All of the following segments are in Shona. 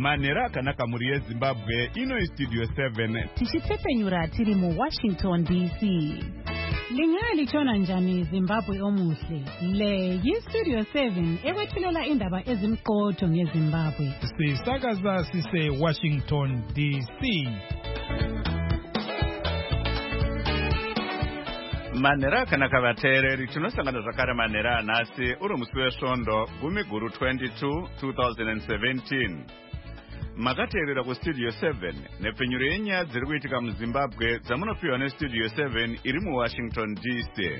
Manera akanaka muri yeZimbabwe ino Studio 7 tichitsepenyura tiri mu Washington DC. Lingali chona njani Zimbabwe omuhle. Le Studio 7 ekwethulela indaba ezimqotho ngeZimbabwe. Sisakaza sise Washington DC. Manera akanaka vateereri tinosangana zvakare manera anhasi uri musi wesvondo 10/22 2017. Makateerera kuStudio 7 nepfenyuro yenyaya dziri kuitika muZimbabwe dzamunopiwa neStudio 7 iri muWashington DC.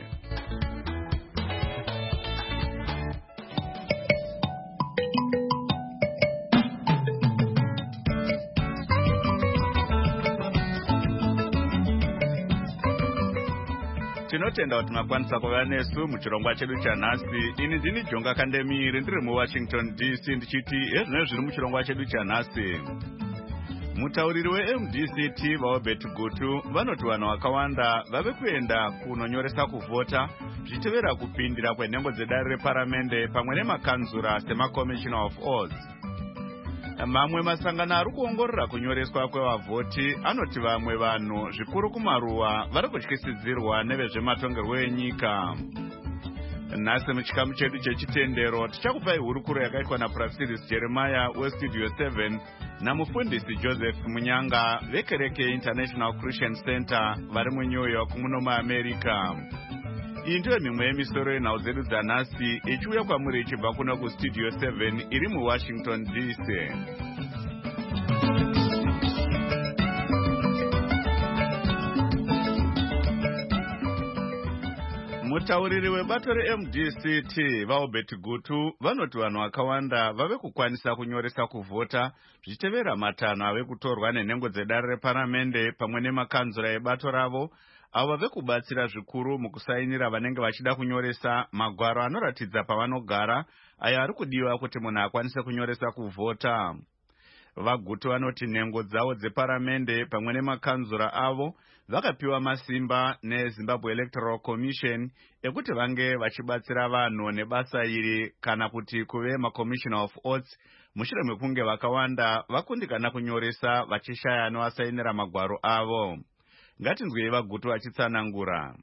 Tinotenda kuti makwanisa kuva nesu muchirongwa chedu chanhasi. Ini ndini Jonga Kandemiri ndiri muWashington DC ndichiti ezvino zviri muchirongwa chedu chanhasi. Mutauriri weMDCT vaObert Gutu vanoti vanhu vakawanda vave kuenda kunonyoresa kuvhota zvichitevera kupindira kwenhengo dzedare reparamende pamwe nemakanzura semaCommissioner of Oaths. Mamwe masangano ari kuongorora kunyoreswa kwevavhoti anoti vamwe vanhu zvikuru kumaruwa vari kutyisidzirwa nevezvematongerwo enyika. Nhasi muchikamu chedu chechitendero tichakupai hurukuro yakaitwa naPrasiris Jeremiah weStudio 7 namufundisi Joseph Munyanga vekereke International Christian Center vari muNew York muno muAmerica. Iyi ndiyo mimwe yemisoro yenhau dzedu dzanhasi ichiuya kwamuri ichibva kuno kuStudio 7 iri muWashington DC. Mutauriri webato reMDCT vaObert Gutu vanoti vanhu vakawanda vave kukwanisa kunyoresa kuvhota zvichitevera matanho ave kutorwa nenhengo dzedare reparamende pamwe nemakanzura ebato ravo avo vave kubatsira zvikuru mukusainira vanenge vachida kunyoresa magwaro anoratidza pavanogara ayo ari kudiwa kuti munhu akwanise kunyoresa kuvhota. VaGutu vanoti nhengo dzavo dzeparamende pamwe nemakanzura avo vakapiwa masimba neZimbabwe Electoral Commission ekuti vange vachibatsira vanhu nebasa iri kana kuti kuve maCommissioner of Oaths mushure mekunge vakawanda vakundikana kunyoresa vachishaya anovasainira magwaro avo. Ngatinzwei vaGutu vachitsanangura.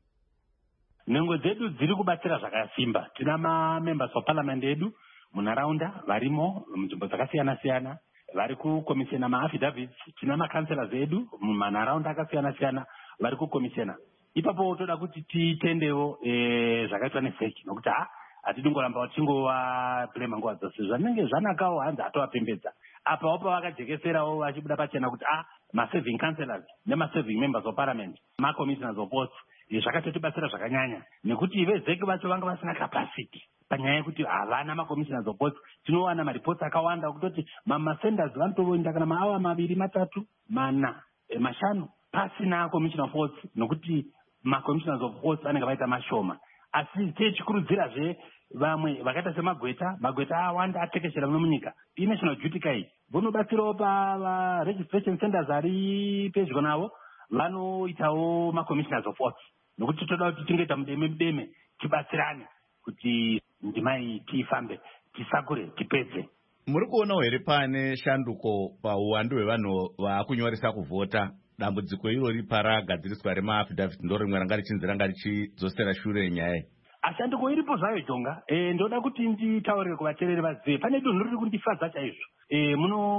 Nhengo dzedu dziri kubatsira zvakasimba. Tina mamembers of parliament edu munharaunda varimo munzvimbo dzakasiyana-siyana vari kukomishena maaffidavits. Tina makanselas edu mumanharaunda akasiyana-siyana vari kukomishena. Ipapo toda kuti titendewo zvakaitwa nevheki nokuti hatidi ngoramba tingova blame nguva dzose. Zvanenge zvanakawo hanzi hatovapembedza. Apawo pavakajekeserawo vachibuda pachena kuti ma-serving councillors nema-serving members of parliament ma-commissioners of Oaths zvakatotibatsira zvakanyanya nekuti vezeki vacho vanga vasina capacity panyaya yekuti havana ma-commissioners of Oaths. Tinowana maripots akawanda kutoti masenders vanotoenda kana maawa 2, 3, 4, 5 pasina commissioner of Oaths nokuti ma-commissioners of Oaths anenge vaita mashoma. Asi tichikurudzirazve vamwe vakaita semagweta awanda atekeshera muno munyika. I-national duty kai vonobatsirawo pa-registration centers ari pedyo navo vanoitawo ma-commissioners of Oaths nokuti toda kuti tingoita mudeme tibatsirane kuti ndima iyi tifambe tisakure tipedze. Muri kuonawo here pane shanduko pauwandu hwevanhu vakunyoresa kuvhota? Dambudziko irori paragadziriswa rema-affidavit ndorimwe ranga richinzi ranga richidzosera shure nyaya. Ashanduko iripo zvayo Jonga. Ndoda kuti nditaurire kuvateereri vazive pane dunhu riri kundifadza chaizvo. Muno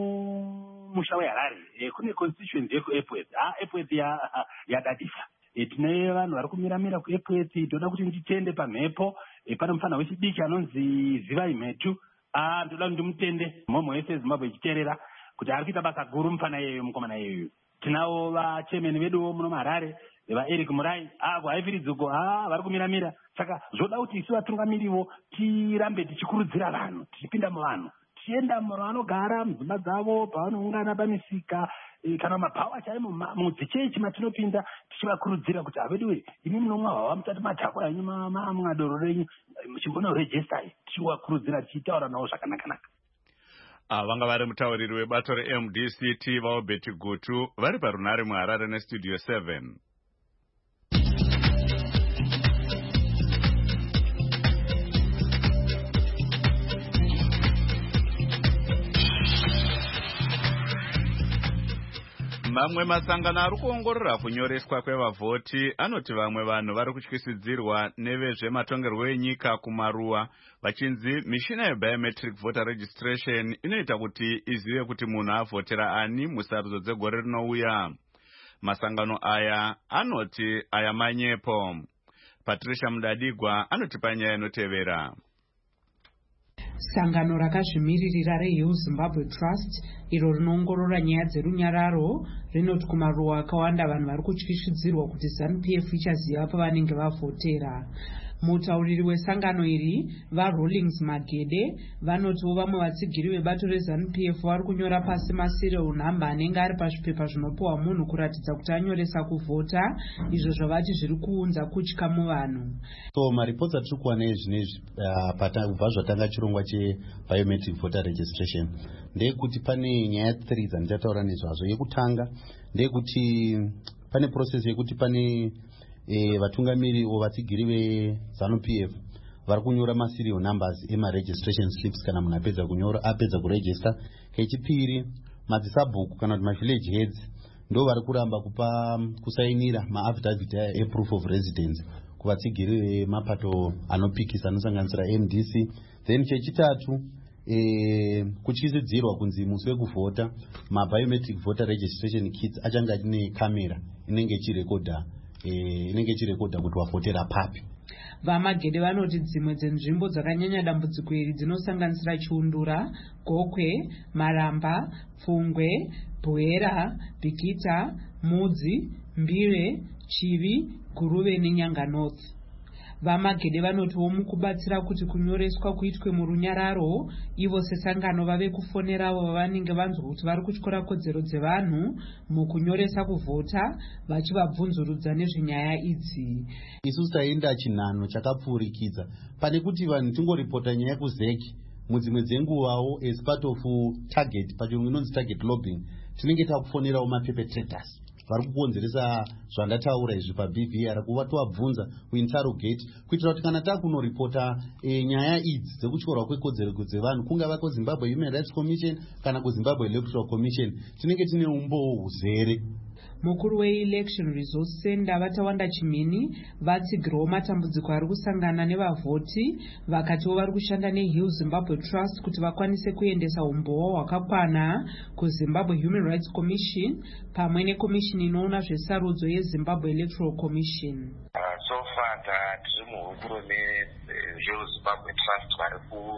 musha weHarare kune constituency yekuEpworth. Epworth yadadisa. Tine vanhu vari kumiramira kuEpworth. Ndoda kuti nditende pamhepo. Pane mufana wechidiki anonzi Zivai Mhetu. Ndoda kuti ndimutende mhomho yese Zimbabwe ichiteerera kuti ari kuita basa guru mufana iyeyo mukomana iyeyo. Tinavo vachemeni veduwo muno muHarare vaEric Murai kuhaifiridziko vari kumiramira. Saka zvoda kuti isu vatungamiriwo tirambe tichikurudzira vanhu tichipinda muvanhu tichienda muvanogara mudzimba dzavo pavanoungana pamisika kana mabhawa chaimo mudzichechi matinopinda tichivakurudzira kuti aveduwe imi munomwa hwava musati matakura enyu mamwa doro renyu chimbonorejistai tichivakurudzira tichitaura navo zvakanakanaka. Vanga vari mutauriri webato reMDCT vaObert Gutu vari parunhare muHarare neStudio 7. Mamwe masangano ari kuongorora kunyoreswa kwevavhoti anoti vamwe vanhu vari kutyisidzirwa nevezvematongerwo enyika kumaruwa vachinzi mishina yebiometric voter registration inoita kuti izive kuti munhu avhotera ani musarudzo dzegore rinouya. Masangano aya anoti aya manyepo. Patricia Mudadigwa anotipa nyaya inotevera. Sangano rakazvimiririra reHill Zimbabwe Trust iro rinoongorora nyaya dzerunyararo rinoti kumaruwa akawanda vanhu vari kutyishidzirwa kuti ZANU-PF ichaziva pavanenge vavhotera. Mutauriri wesangano iri vaRollings Magede vanotiwo vamwe vatsigiri vebato reZANU-PF vari kunyora pasi maserial number anenge ari pazvipepa zvinopiwa munhu kuratidza kuti anyoresa kuvhota, izvo zvavati zviri kuunza kutya muvanhu. So maripoti atiri kuwana ezvinezvi kubva zvatanga chirongwa chebiometric voter registration ndeyekuti pane nyaya 3 dzanditaura nezvazvo. Yekutanga ndeyekuti pane process yekuti pane vatungamiri vatsigiri veZANU-PF vari kunyora maserial numbers emaregistration slips kana munhu apedza kuregister. Kechipiri, madzisabhuku kana kuti mavillage heads ndo vari kuramba kusainira maaffidavit eproof of residence kuvatsigiri vemapato anopikisa anosanganisira MDC. Then chechitatu, kutyisidzirwa kunzi musi wekuvhota mabiometric voter registration kits achange ane kamera inenge ichirekodha kuti wavhotera papi. Vamagede vanoti dzimwe dzenzvimbo dzakanyanya dambudziko iri dzinosanganisira Chiundura, Gokwe, Maramba, Pfungwe, Bwera, Bikita, Mudzi, Mbire, Chivi, Guruve neNyanga North. Vamagede vanotiwo mukubatsira kuti kunyoreswa kuitwe murunyararo, ivo sesangano vave kufonera avo vavanenge vanzwa kuti vari kutyora kodzero dzevanhu mukunyoresa kuvhota vachivabvunzurudza nezvenyaya idzi. Isusu taenda chinhano chakapfuurikidza pane kuti vanhu tingoripota nyaya kuzeki mudzimwe dzenguvawo as part of target, pachirungu inonzi target lobbying, tinenge takufonerawo maperpetrators vari kukonzeresa zvandataura izvi paBVR kuva tovabvunza kuinterrogate kuitira kuti kana takunoripota nyaya idzi dzekutyorwa kwekodzero dzevanhu kungava kuZimbabwe Human Rights Commission kana kuZimbabwe Electoral Commission tinenge tine umbowo huzere. Mukuru weElection Resource Center Vatawanda Chimini vatsigirawo matambudziko ari kusangana nevavhoti vakatiwo vari kushanda neHill Zimbabwe Trust kuti vakwanise kuendesa umbowo hwakakwana kuZimbabwe Human Rights Commission pamwe nekomishini inoona zvesarudzo yeZimbabwe Electoral Commission. So far tiri muhukuro neHill Zimbabwe Trust vari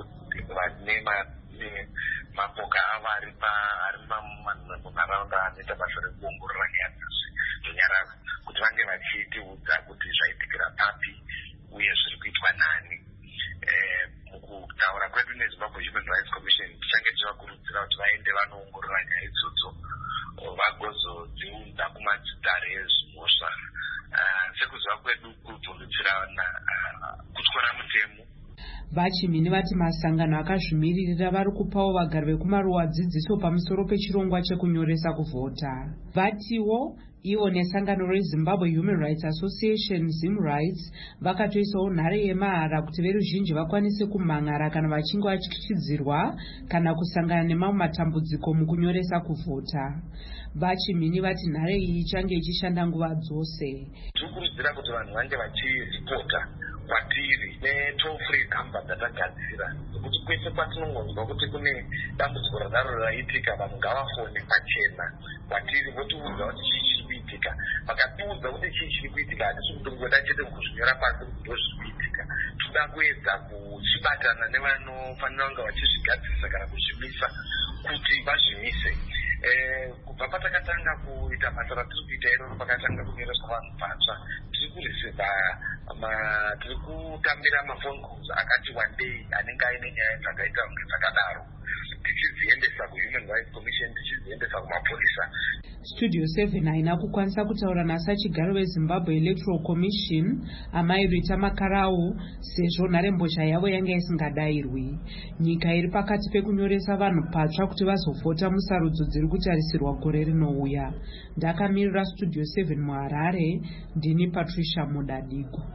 mapoka avo ari munharaunda anoita basa rekuongorora nyaya dzonyararo kuti vange vachitiudza kuti zvaitikira papi uye zviri kuitwa nani. Mukutaura kwedu neZimbabwe Human Rights Commission tichange tivakurudzira kuti vaende vanoongorora nyaya idzodzo vagozodziudza kumadzidare ezvimhosva. Sekuziva kwedu kuvhundutsirana kutyora mutemo. Vachimini vati masangano akazvimiririra vari kupawo vagari vekumaruwa dzidziso pamusoro pechirongwa chekunyoresa kuvhota. Vatiwo ivo nesangano reZimbabwe Human Rights Association ZimRights vakatoisawo nhare yemahara kuti veruzhinji vakwanise kumhan'ara kana vachinge vatyisidzirwa kana kusangana nemamwe matambudziko mukunyoresa kuvhota. Vachimini vati nhare iyi ichange ichishanda nguva dzose. Tikurudzira kuti vanhu vange vachiripota kwatiri ne-toll free number dzatagadzira kuti kwese kwatinongonzwa kuti kune dambudziko radaro raitika vanhu ngavafone pachena kwatiri votiudza kuti chii chiri kuitika. Vakatiudza kuti chii chiri kuitika hatisi kutongoda chete kuzvinyora pasi kuti ndo zviri kuitika. Toda kuedza kuchibatana nevanofanira kunge vachizvigadzirisa kana kuzvimisa kuti vazvimise. Kubva patakatanga kuita basa ratiri kuita iroro pakatanga kunyoreswa vanhu patsva tiri kuriseva tiri kutambira mafone calls akati one day anenge aine nyaya dzakaita kunge dzakadaro tichidziendesa kuHuman Rights Commission tichidziendesa kumapurisa. Studio 7 haina kukwanisa kutaura nasachigaro weZimbabwe Electoral Commission Amai Rita Makarau sezvo nharembozha yavo yanga isingadayirwi. Nyika iri pakati pekunyoresa vanhu patsva kuti vazovhota musarudzo dziri kutarisirwa gore rinouya. Ndakamirira Studio 7 muHarare, ndini Patricia Mudadigwa.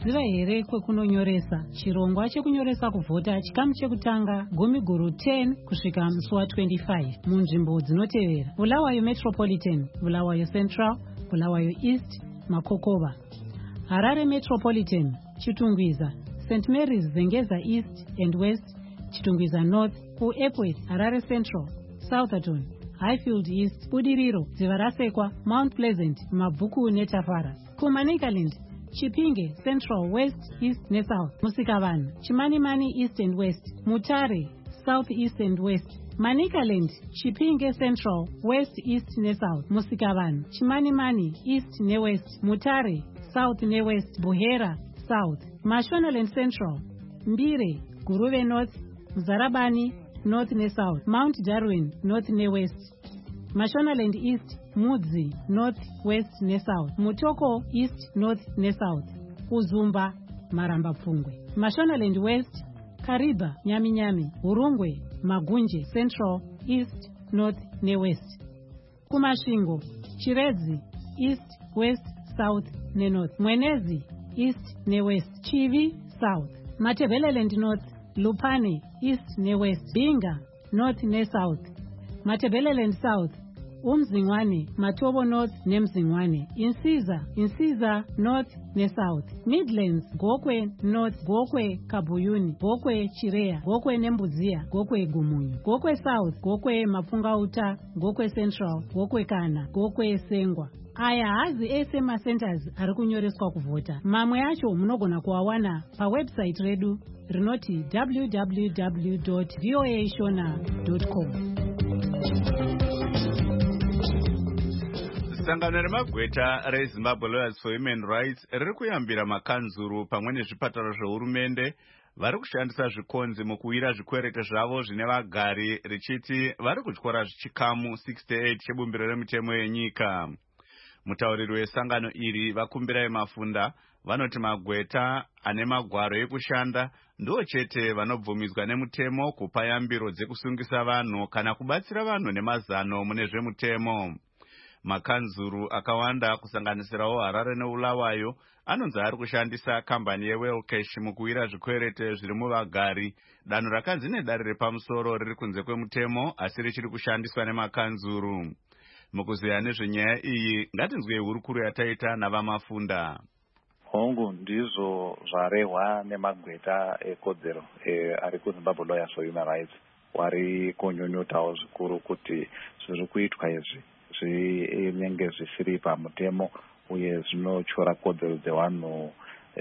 munoziva here kwekunonyoresa? Chirongwa chekunyoresa kuvhota chikamu chekutanga Gumiguru 10 kusvika musi wa25 munzvimbo dzinotevera: Bulawayo Metropolitan, Bulawayo Central, Bulawayo East, Makokova. Harare Metropolitan, Chitungwiza, St. Mary's Zengeza East and West, Chitungwiza North, kuEpworth, Harare Central, Southerton, Highfield East, Budiriro, Dzivarasekwa, Mount Pleasant, Mabvuku neTafara. Kumanicaland, Chipinge Central, West, East neSouth, Musikavana, Chimanimani East and West, Mutare South, East and West. Manicaland, Chipinge Central, West, East neSouth, Musikavana, Chimanimani East ne West, Mutare South ne West, Buhera South. Mashonaland Central, Mbire, Guruve North, Mzarabani North ne South, Mount Darwin North ne West. Mashonaland East, Mudzi North, West ne South, Mutoko East, North ne South, Uzumba, Maramba Pfungwe. Mashonaland West, Kariba, Nyami, Urungwe, Magunje Central, East, North ne West. Kumashingo, Chiredzi East, West, South ne North, Mwenezi East ne West, Chivi South, Matebeleland North, Lupane East ne West, Binga North ne South, Matebeleland South, Umzingwane, Matobo North ne Mzingwane, Insiza North ne South, Midlands, Gokwe North, Gokwe Kabuyuni, Gokwe Chirea, Gokwe Nembuzia, Gokwe Gumunyu, Gokwe South, Gokwe Mapungauta, Gokwe Central, Gokwe Kana, Gokwe Sengwa. Aya hazi ese macenters ari kunyoreswa kuvhota. Mamwe acho munogona kuawana pawebsite redu rinoti www.voashona.com. Sangano remagweta reZimbabwe Lawyers for Human Rights riri kuyambira makanzuru pamwe nezvipataro zvehurumende vari kushandisa zvikonzi mukuwira zvikwereti zvavo zvine vagari, richiti vari kutyora zvichikamu 68 chebumbiro remitemo yenyika. Mutauriri wesangano iri Vakumbirai Mafunda vanoti magweta ane magwaro ekushanda ndo chete vanobvumidzwa nemutemo kupa yambiro dzekusungisa vanhu kana kubatsira vanhu nemazano mune zvemutemo. Makanzuru akawanda kusanganisirawo Harare neBulawayo anonzi ari kushandisa kambani yeWellcash mukuwira zvikwereti zviri muvagari, danho rakanzi nedare repamusoro riri kunze kwemutemo asi richiri kushandiswa nemakanzuru. Mukuziya nezvenyaya iyi ngatinzwe hurukuru yataita naVamafunda. Hongu ndizvo zvarehwa nemagweta ekodzero ari kuZimbabwe Lawyers for Human Rights, wari kunyonyotawo zvikuru kuti zviri kuitwa izvi zvinenge zvisiri pamutemo uye zvinotyora kodzero dzevanhu,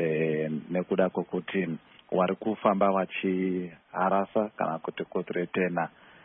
nekuda kwokuti wari kufamba vachiharasa kana kuti kuthretena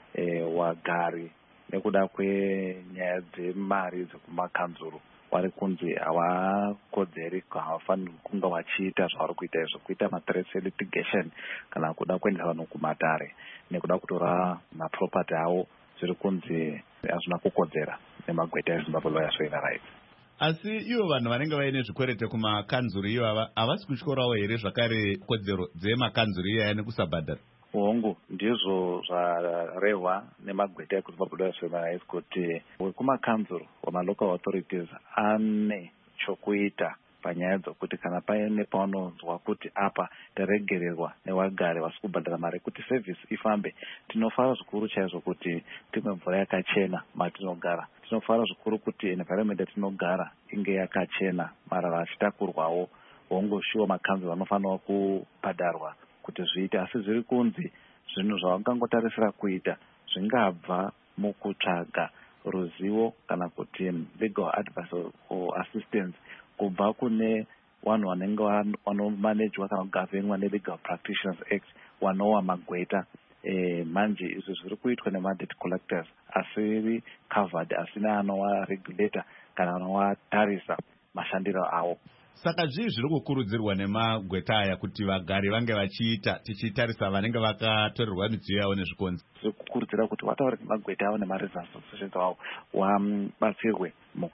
wagari nekuda kwenyaya dzemari dzekumakanzuru. Wari kunzi havakodzeri, havafaniri kunge vachiita zvavari kuita izvo, kuita mathreats litigation kana kuda kuendesa vanhu kumatare nekuda kutora maproperty avo. Zviri kunzi hazvina kukodzera nemagweta eZimbabwe Lawyers for Human Rights. Asi ivo vanhu vanenge vaine zvikwereti kumakanzuru iyo havasi kutyorawo here zvakare kodzero dzemakanzuru iyaya nekusabhadhara? Hongu ndizvo zvarehwa nemagweta ekuZimbabwe Lawyers for Human Rights kuti wekumakanzuru wamalocal authorities ane chokuita panyaya dzokuti kana paine paunonzwa kuti apa taregererwa nevagari vasi kubhadhara mari kuti service ifambe, tinofara zvikuru chaizvo kuti timwe mvura yakachena matinogara. Tinofara zvikuru kuti environment yatinogara inge yakachena, marara achitakurwawo. Hongu shuwa makanzuru vanofanira kubhadharwa kuti zviite, asi zviri kunzi zvinhu zvavangangotarisira kuita zvingabva mukutsvaga ruzivo kana kuti legal advice or assistance kubva kune vanhu vanenge vanomanejwa kana kugavenwa neLegal Practitioners Act, wanowa magweta. Manje izvi zviri kuitwa nemadebt collectors asiri covered, asina anovaregulator kana anovatarisa mashandiro avo. Saka zvii zviri kukurudzirwa nemagweta aya kuti vagari vange vachiita tichitarisa vanenge vakatorerwa midziyo yavo nezvikonzi? Zviri kukurudzira kuti vataure nemagweta avo nemaresidence associations avo vabatsirwe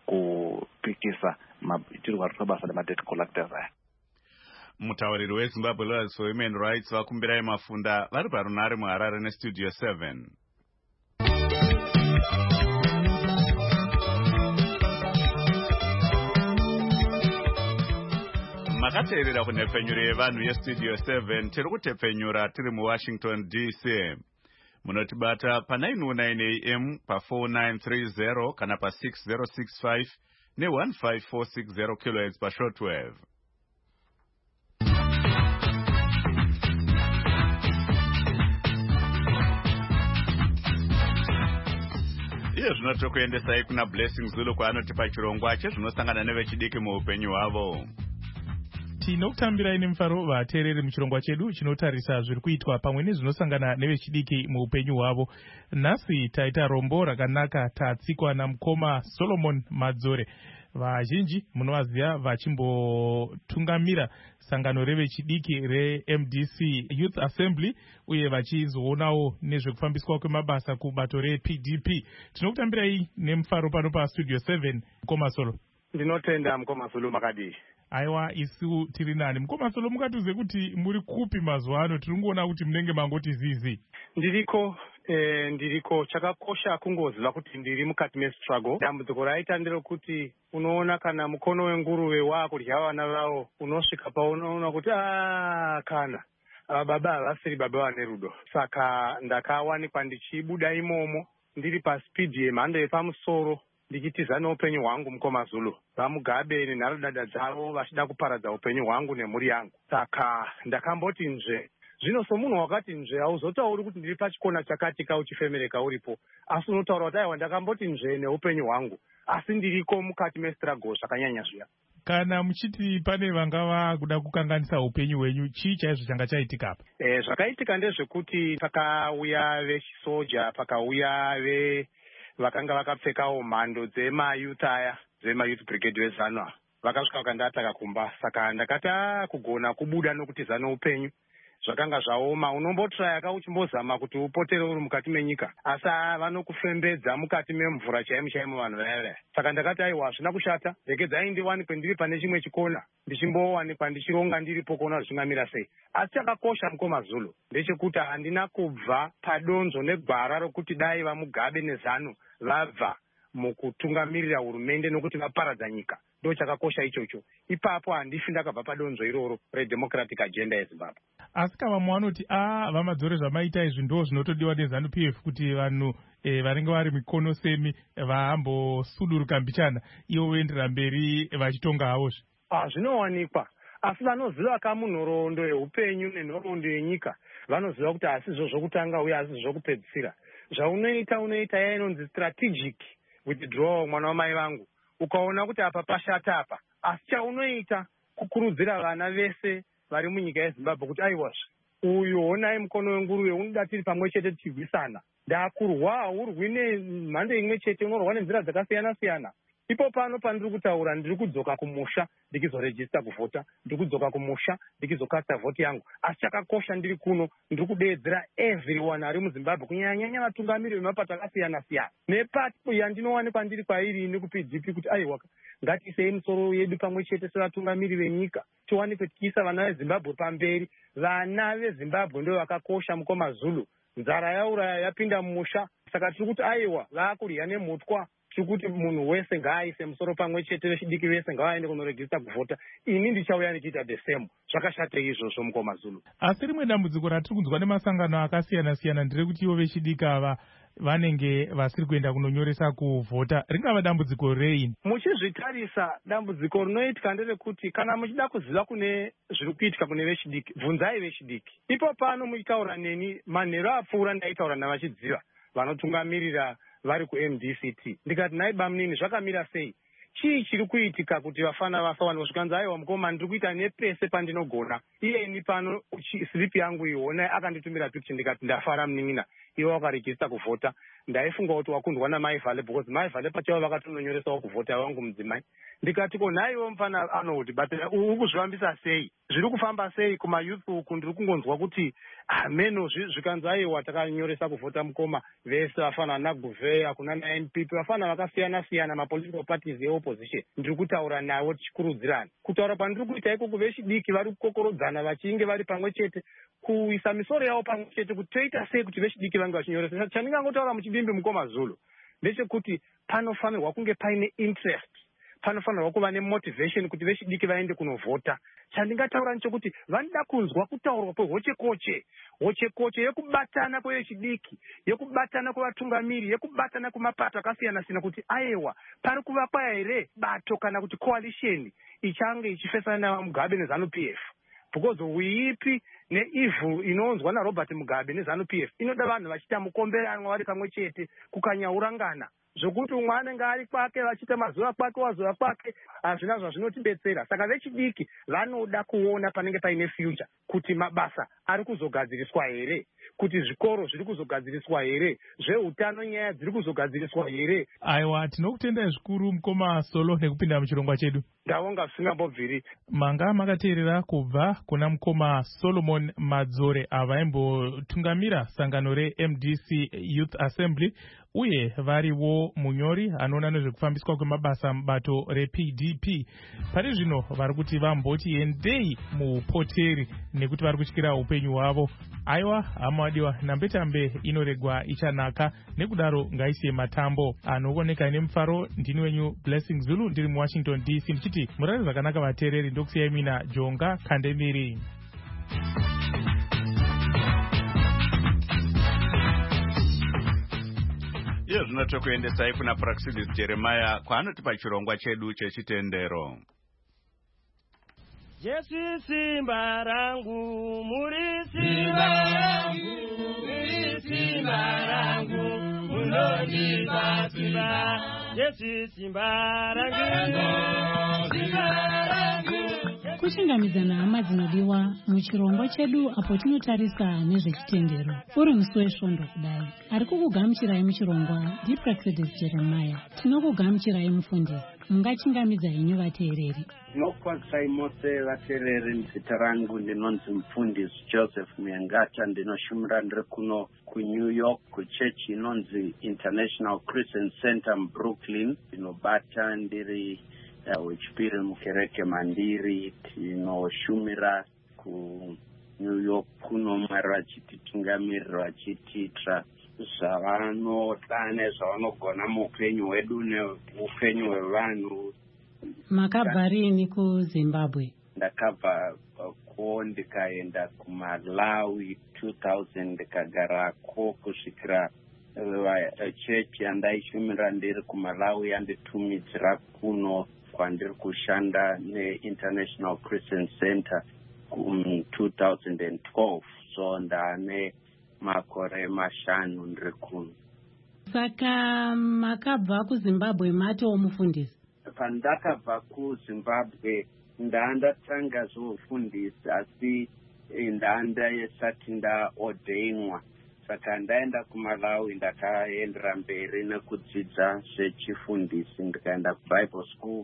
mukupikisa maitirwo ari kuita basa nemadebt collectors aya. Mutauriri weZimbabwe Lawyers for Human Rights Vakumbirai Mafunda vari parunare muHarare neStudio 7. makateerera kunhepfenyuro yevanhu yestudio 7 tiri kutepfenyura tiri muwashington dc. Munotibata pa 909 am pa4930 kana pa 6065 ne15460 kHz pa shortwave. Iye zvino tokuendesai kuna Blessing Zulu kwaanoti pachirongwa chezvinosangana nevechidiki muupenyu hwavo. Tinokutambirai nemufaro vateereri muchirongwa chedu chinotarisa zviri kuitwa pamwe nezvinosangana nevechidiki muupenyu hwavo. Nhasi taita rombo rakanaka tatsikwa namukoma Solomon Madzore. Vazhinji munovaziva vachimbotungamira sangano revechidiki reMDC Youth Assembly uye vachizoonawo nezvekufambiswa kwemabasa kubato rePDP. Tinokutambirai nemufaro pano pastudio 7 mukoma Solo. Ndinotenda mukoma Solo makadi. Aiwa, isu tiri nani. Mukoma Solo, mukatiuze kuti muri kupi mazuva ano? Tiringoona kuti munenge mangoti zizi. Ndiriko chakakosha kungoziva kuti ndiri mukati mestruggle. Dambudziko raita nderekuti unoona kana mukono wenguruve wakudya vana vavo, unosvika paunoona kuti kana baba havasiri baba vane rudo. Saka ndakawanikwa ndichibuda imomo ndiri paspeed yemhando yepamusoro ndichitiza neupenyu hwangu mukoma Zulu. Vamugabe nenharadada dzavo vachida kuparadza upenyu hwangu nemhuri yangu. Saka ndakamboti nzve. Zvino somunhu wakati nzve hauzotauri kuti ndiri pachikona chakati kauchifemereka uripo. Asi unotaura kuti aiwa ndakamboti nzve neupenyu hwangu. Asi ndiriko mukati mestruggle zvakanyanya zviya. Kana muchiti pane vangava kuda kukanganisa upenyu hwenyu, chii chaizvo changa chaitika apa? Zvakaitika ndezvekuti pakauya vechisoja, pakauya vakanga vakapfekawo mhando dzemayouth aya, dzemayouth brigade weZanu. Vakasvika vakandataka kumba. Saka ndakati kugona kubuda nokutiza noupenyu. Zvakanga zvaoma. Unombotrayaka uchimbozama kuti upotere uri mukati menyika, asi vanokufembedza mukati memvura chaimo vanhu vaya. Saka ndakati aiwa hazvina kushata, regedzai ndiwanikwe ndiri pane chimwe chikona ndichimbowanikwa ndichironga ndiripo kuona zvichingamira sei. Asi chakakosha mukoma Zulu ndechekuti handina kubva padonzo negwara rokuti dai vamugabe neZanu vabva mukutungamirira hurumende nokuti vaparadza nyika. Ndo chakakosha ichocho. Ipapo handifi ndakabva padonzo iroro redemocratic agenda yeZimbabwe. Asi kavamwe vanoti vaMadzore zvamaita izvi ndo zvinotodiwa neZanu PF kuti vanhu vanenge vari mikono semi vahambosuduruka mbichana ivo voendera mberi vachitonga havozve. Zvinowanikwa. Asi vanoziva kamunhoroondo yeupenyu nenhoroondo yenyika vanoziva kuti hasizvo zvokutanga uye hasizvo zvokupedzisira. Zvaunoita yainonzi strategic withdrawal, mwana wamai vangu. Ukaona kuti apa pashata apa, asi chaunoita kukurudzira vana vese vari munyika yeZimbabwe kuti aiwazve, uyu honai mukono wenguruve unoda tiri pamwe chete tichirwisana. Ndakurwa haurwi nemhando imwe chete, unorwa nenzira dzakasiyana siyana. Ipo pano pandiri kutaura ndiri kudzoka kumusha ndikizorejista kuvhota, ndiri kudzoka kumusha ndikizokasta vhoti yangu. Asi chakakosha ndiri kuno ndiri kudeedzera everyone ari muZimbabwe, kunyanya vatungamiri vemapato akasiyana siyana. Nepato yandinowanikwa ndiri kwairi nekuPDP kuti aiwa ngatiisei misoro yedu pamwe chete sevatungamiri venyika, tiwanikwe tichiisa vana veZimbabwe pamberi. Vana veZimbabwe ndio vakakosha mukoma Zulu. Nzara yauraya yapinda mumusha. Saka tiri kuti aiwa vakurya nemhutwa. Tikuti munhu wese ngaaise musoro pamwe chete, vechidiki vese ngavaende kunoregista kuvhota. Ini ndichauya ndichiita the same. Zvakashatei izvozvo mukoma Zulu. Asi rimwe dambudziko ratiri kunzwa nemasangano akasiyana siyana nderekuti ivo vechidiki ava vanenge vasiri kuenda kunonyoresa kuvhota. Ringava dambudziko rei? Muchizvitarisa dambudziko rinoitika nderekuti kana muchida kuziva kune zviri kuitika kune vechidiki, bvunzai vechidiki. Ipo pano muchitaura neni, manheru apfuura ndaitaura navachidziva vanotungamirira vari kuMDCT. Ndikati naiba munini zvakamira sei? Chii chiri kuitika kuti vafana vasawanikwa? Zvikanzi aiwa mukoma ndiri kuita nepese pandinogona. Iyeni pano silipi yangu iona akanditumira picture, ndikati ndafara munin'ina. Ivo vakarejista kuvhota. Ndaifunga kuti wakundwa naMaivhale because Maivhale pachavo vakatononyoresawo kuvhota wangu mudzimai. Ndikati ko nhaiwo mufana anoti but uri kuzvifambisa sei? Zviri kufamba sei kumayouth uku? Ndiri kungonzwa kuti meno zvikanzi aiwa takanyoresa kuvhota mukoma vese vafana naGuveya kuna naNPP vafana vakasiyana siyana mapolitical parties eopposition. Ndiri kutaura navo tichikurudzirana. Kutaura pandiri kuita ikoko vechidiki vari kukokorodzana vachinge vari pamwe chete kuisa misoro yavo pamwe chete kuti toita sei kuti vechidiki vange vachinyoresa. Chandingangotaura muchidimbi mukoma Zulu ndechekuti panofanirwa kunge paine interest panofanirwa kuva nemotivation kuti vechidiki vaende kunovhota. Chandingataura nechekuti vanoda kunzwa kutaurwa kwehochekoche, hochekoche yekubatana kwevechidiki, yekubatana kwevatungamiri, yekubatana kwemapato akasiyana-siyana kuti aiwa pari kuvakwa here bato kana kuti coalition ichange ichifesana naMugabe neZANU-PF. Because uipi neevil inonzwa naRobert Mugabe neZANU-PF inoda vanhu vachiita mukomberano vari kamwe chete kukanyaurangana zvokuti umwe anenge ari kwake vachiita mazuva kwake wazuva kwake hazvina zvazvinotibetsera. Saka vechidiki vanoda kuona panenge paine future kuti mabasa ari kuzogadziriswa here, kuti zvikoro zviri kuzogadziriswa here, zveutano nyaya dziri kuzogadziriswa here. Aiwa, tinokutendai zvikuru mukoma Solo nekupinda muchirongwa chedu. Ndavonga zvisingambobviri. Manga makateerera kubva kuna mukoma Solomon Madzore avaimbotungamira sangano reMDC Youth Assembly uye variwo munyori anoona nezvekufambiswa kwemabasa mubato rePDP. Pari zvino vari kuti vamboti endei muupoteri nekuti vari kutyira upenyu hwavo. Aiwa, hama wadiwa, nambetambe inoregwa ichanaka, nekudaro ngaisiye matambo. Anooneka nemufaro ndini wenyu Blessing Zulu ndiri muWashington DC ndichiti murare zvakanaka vateereri, ndokusiyai mina Jonga Kandemiri. Iyo zvinotokuendesai kuna Praxidis Jeremiah kwaanotipa chirongwa chedu chechitendero. Jesu simba rangu, muri simba rangu, muri simba rangu, munonipa simba. Jesu simba rangu, simba rangu. Kuchingamidzana hama dzinodiwa muchirongwa chedu apo tinotarisa nezvechitendero. Uri musi wesvondo kudai. Ari kukugamuchirai muchirongwa ndiPraxidis Jeremiah. Tinokugamuchirai mufundisi. Mungachingamidza henyu vateereri. Ndinokupatsai mose vateereri. Zita rangu ndinonzi mufundisi Joseph Muyengata, ndinoshumira ndiri kuno kuNew York kuchechi inonzi International Christian Center muBrooklyn. Ndinobata ndiri wechipiri mukereke mandiri. Tinoshumira kuNew York kuno Mwari vachititungamirira vachitiitira zvavanoda nezvavanogona muupenyu hwedu neupenyu hwevanhu. Makabva rini kuZimbabwe? Ndakabva ko ndikaenda kuMalawi 2000 ndikagarako kusvikira chechi yandaishumira ndiri kuMalawi yanditumidzira kuno kwandiri kushanda neInternational Christian Center 2012. So ndane makore mashanu ndiri kuno. Saka makabva kuZimbabwe matoo mufundisi? Pandakabva kuZimbabwe ndatanga zvofundisi asi ndandayesati ndaordainwa. Saka ndaenda kuMalawi ndakaendera mberi nekudzidza zvechifundisi, ndikaenda kuBible school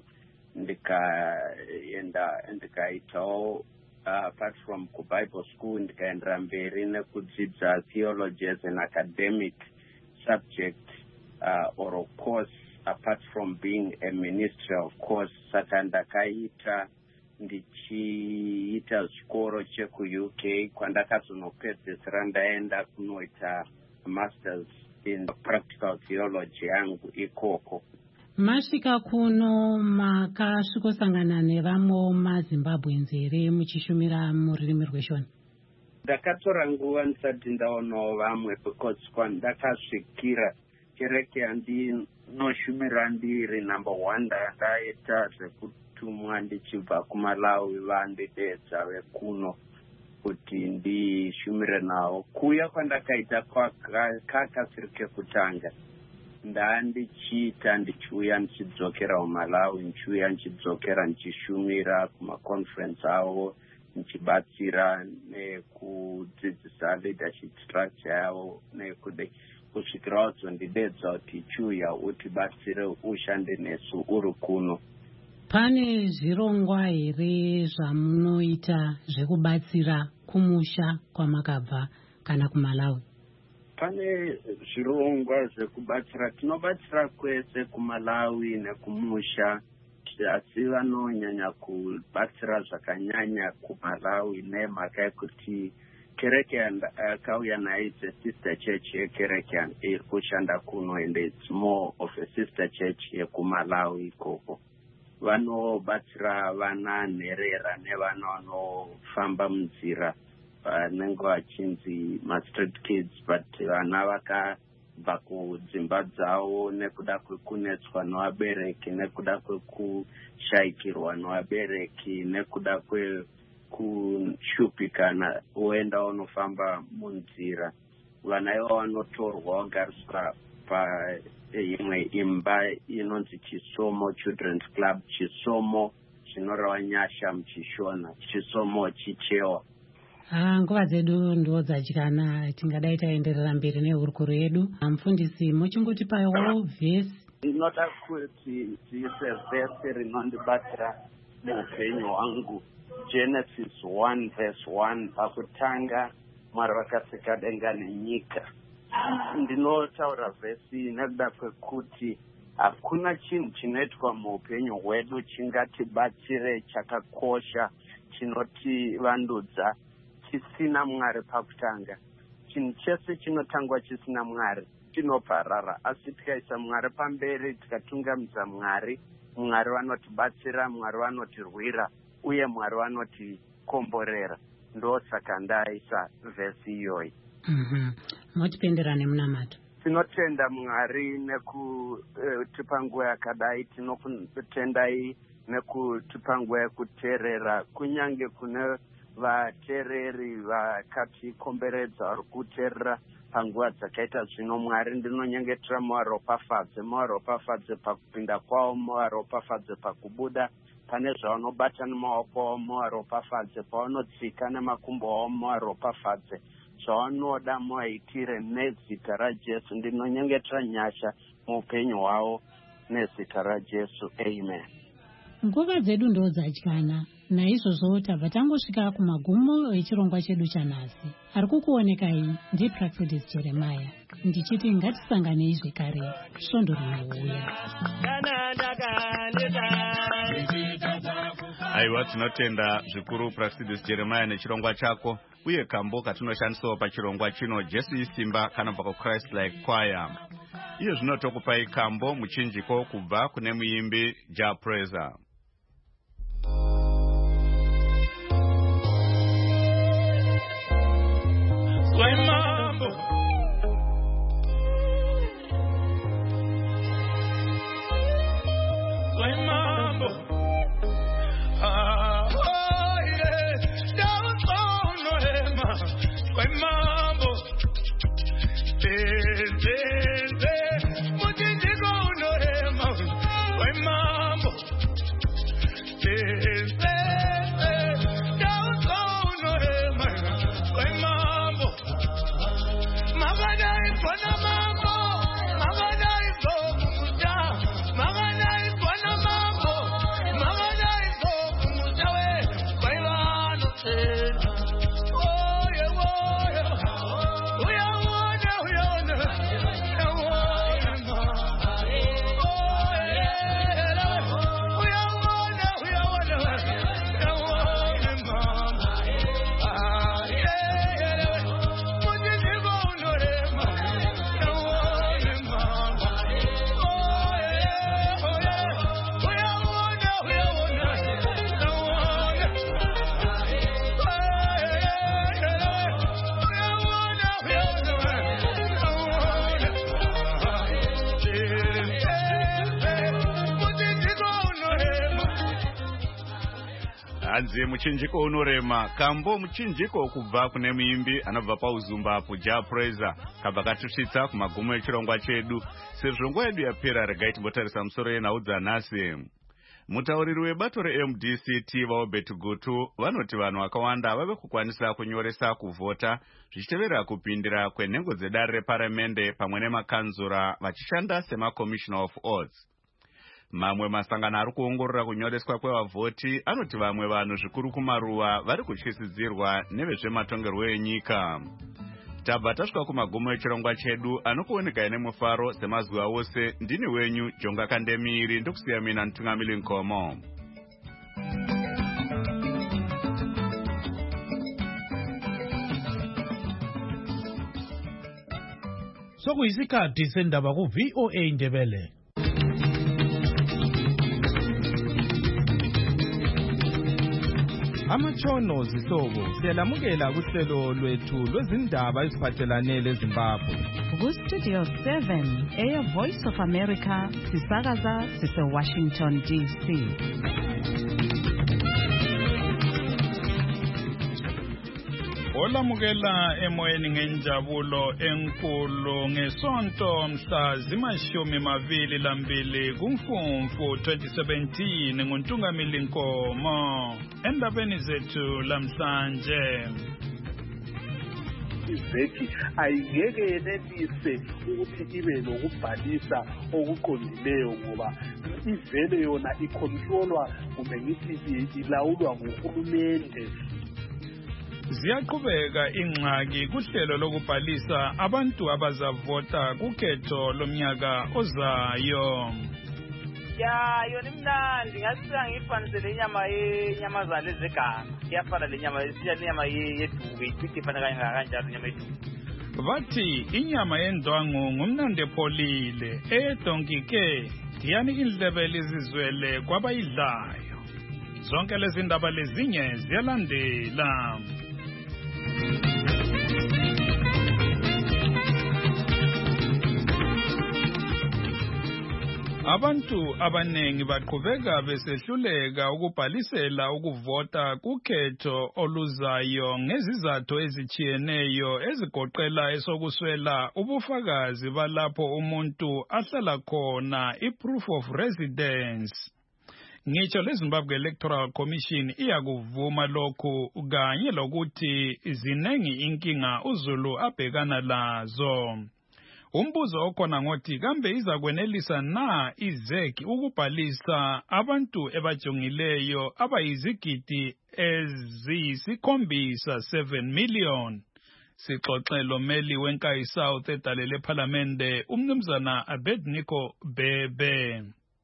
ndikaitawo apart from kuBible school ndikaendera mberi nekudzidza theology as an academic subject or a course apart from being a ministerial course. Saka ndakaita ndichiita chikoro chekuUK kwandakazonopedzisira ndaenda kunoita masters in practical theology yangu ikoko. Masvika kuno makasvikosangana nevamwe maZimbabweans here muchishumira mururimi rweshona? Ndakatora nguva ndisati ndaonawo vamwe because kwandakasvikira kereke yandinoshumira ndiri number 1 ndaita zvekutumwa ndichibva kuMalawi vandidedza vekuno kuti ndishumire navo. Kuya kwandakaita kakasiri kekutanga ndandichiita ndichiuya ndichidzokera kuMalawi, ndichiuya ndichidzokera ndichishumira kumaconference avo ndichibatsira nekudzidzisa leadership structure yavo nekude kusvikira wadzondidedza kuti chiuya utibatsire ushande nesu uri kuno. Pane zvirongwa here zvamunoita zvekubatsira kumusha kwamakabva kana kuMalawi? Pane zvirongwa zvekubatsira, tinobatsira kwese kuMalawi nekumusha, asi vanonyanya kubatsira zvakanyanya kuMalawi nemhaka yekuti kereke yakauya nayo sister church yekereke iri kushanda kuno, and it's more of a sister church yekuMalawi ikoko. vanobatsira vana nherera nevana vanofamba munzira vanenge vachinzi ma-street kids, but vana vakabva kudzimba dzavo nekuda kwekunetswa nevabereki, nekuda kwekushayikirwa nevabereki, nekuda kwekushupikana woenda unofamba munzira. Vana ivo vanotorwa vagariswa paimwe imba inonzi Chisomo Children's Club, Chisomo chinoreva nyasha muchishona, Chisomo chichewa. Nguva dzedu ndo dzadyana, tingadai taenderera mberi nehurukuro yedu. Mufundisi, muchingotipawo vhesi. Ndinoda kuti tiise vhesi rinondibatsira muupenyu hwangu, Genesis 1:1. Pakutanga Mwari vakasika denga nenyika. Ndinotaura vhesi nekuda kwekuti hakuna chinhu chinoitwa muupenyu hwedu chingatibatsire chakakosha, chinotivandudza chisina Mwari pakutanga. Chinhu chese chinotangwa chisina Mwari chinoparara, asi tikaisa Mwari pamberi, tikatungamidza Mwari, Mwari vanotibatsira, Mwari vanotirwira, uye Mwari vanotikomborera. Ndosaka ndaisa vhesi iyoyi. Motipendera nemunamato. Tinotenda Mwari nekutipa nguva yakadai, tinotendai nekutipa nguva yekuteerera, kunyange kune vateereri vakatikomberedza vari kuteerera panguva dzakaita zvino. Mwari ndinonyengetera muvaropafadze pakupinda kwavo, muvaropafadze pakubuda, pane zvavanobata nemaoko avo, muvaropafadze pavanotsika nemakumbo avo, muvaropafadze zvavanoda, muvaitire nezita raJesu. Ndinonyengetera nyasha muupenyu hwavo nezita raJesu. Amen. Nguva dzedu ndo dzadyana, naizvozvo tabva tangosvika kumagumo echirongwa chedu chanhasi. Ari kukuonekai ndiPractice Jeremiah, ndichiti ngatisanganei zvekare svondo rinouya. Aiwa, tinotenda zvikuru Practice Jeremiah nechirongwa chako, uye kambo katinoshandisawo pachirongwa chino Jesu isimba kana pa Christ Like Choir. Iyo zvinotokupai kambo muchinjiko kubva kune muimbi Ja Praiser. Mambo hanzi muchinjiko unorema, kambo muchinjiko kubva kune muimbi anobva pauzumba Ja Praiser, kabva katisvitsa kumagumo echirongwa chedu. Sezvo nguva yedu yapera, regai timbotarisa musoro yenhau dzanhasi. Mutauriri webato reMDCT vaObert Gutu vanoti vanhu vakawanda vave kukwanisa kunyoresa kuvhota zvichitevera kupindira kwenhengo dzedare reparamende pamwe nemakanzura vachishanda semaCommissioner of Odds. Mamwe masangano ari kuongorora kunyoreswa kwevavhoti anoti vamwe vanhu zvikuru kumaruwa vari kutyisidzirwa nevezvematongerwo enyika. Tabva tasvika kumagumo echirongwa chedu anokuonekai nemufaro semazuva ose. Ndini wenyu Jonga Kandemiri, ndokusiya mina Ntungamili Nkomo. Sokuyisikhathi sendaba ku VOA Ndebele. Amatshono zihlobo siyalamukela kuhlelo lwethu lwezindaba eziphathelane leZimbabwe. Ku-Studio 7 Air Voice of America sisakaza sise-Washington DC. Olamukela emoyeni ngenjabulo enkulu ngesonto mhla zima-22 kuMfumfu 2017 nguNtungamili Nkomo. Endabeni zethu lamhlanje, iZeki ayingeke yenelise ukuthi ibe lokubhalisa okuqondileyo ngoba ivele yona ikhontrolwa kumbe ngithi ilawulwa nguhulumende. Ziyaqhubeka ingxaki kuhlelo lokubhalisa abantu abazavota kukhetho lomnyaka ozayo. Yona imnandi ngasiya ngiyifanisele inyamazana ezeganga. Iyafana lenyama yeduku ifana kanjalo inyama yeduku. Bathi inyama yendwangu ngumnandi epholile, eyedonki ke diyani indlebe lizizwele kwabayidlayo. Zonke lezi ndaba lezinye ziyalandela. Abantu abanengi baqhubeka besehluleka ukubhalisela ukuvota kukhetho oluzayo ngezizathu ezichiyeneyo ezigoqela esokuswela ubufakazi balapho umuntu ahlala khona, i-proof of residence. Ngitsho leZimbabwe Electoral Commission iyakuvuma lokhu kanye lokuthi zinengi inkinga uZulu abhekana lazo. Umbuzo okhona ngothi kambe izakwenelisa na iZeki ukubhalisa abantu ebajongileyo abayizigidi eziyisi-7 million. Sixoxe lomeli weNkayi South edale lePhalamende uMnumzana Abednego Bebe.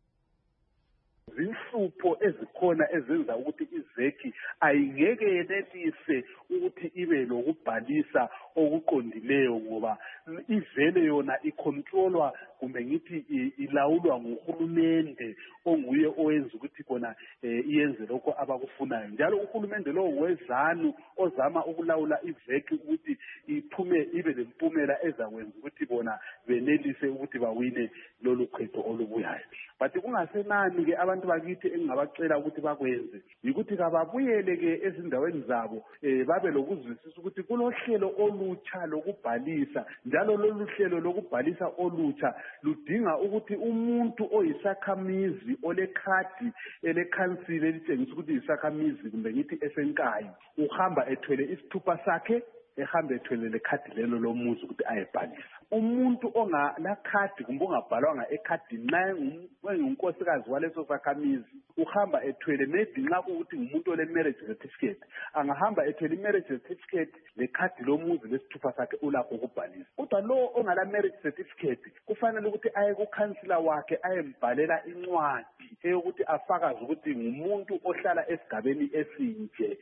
Zinhlupho ezikhona ezenza ukuthi iZeki ayingeke yenelise ukuthi ibe lokubhalisa okuqondileyo ngoba ivele yona ikhontrolwa kumbe ngithi ilawulwa nguhulumende onguye owenza ukuthi kona iyenze lokho abakufunayo. Njalo uhulumende lo wezanu ozama ukulawula iZeki ukuthi iphume ibe lempumela ezakwenza ukuthi bona benelise ukuthi bawine lolu khetho olubuyayo. But kungasenani ke abantu bakithi engingabacela ukuthi bakwenze ukuthi kababuyele ke ezindaweni zabo babe lokuzwisisa ukuthi kulohlelo olutsha lokubhalisa, njalo lolu hlelo lokubhalisa olutsha ludinga ukuthi umuntu oyisakhamizi olekhadi elekhansile elitshengisa ukuthi yisakhamizi kumbe ngithi esenkayi uhamba ethwele isithupha sakhe ehambe ethwele lekhadi lelo lomuzi ukuthi ayebhalisa. Umuntu ongalakhadi kumbe ongabhalwanga ekhadini naye ngunkosikazi waleso sakhamizi uhamba ethwele, maybe nxa kuwukuthi ngumuntu ole-marriage certificate angahamba ethwele i-marriage certificate lekhadi lomuzi lesithupha sakhe ulakho ukubhalisa. Kodwa lo ongala-marriage certificate kufanele ukuthi aye kukhansila wakhe ayembhalela incwadi eyokuthi afakaze ukuthi ngumuntu ohlala esigabeni esinje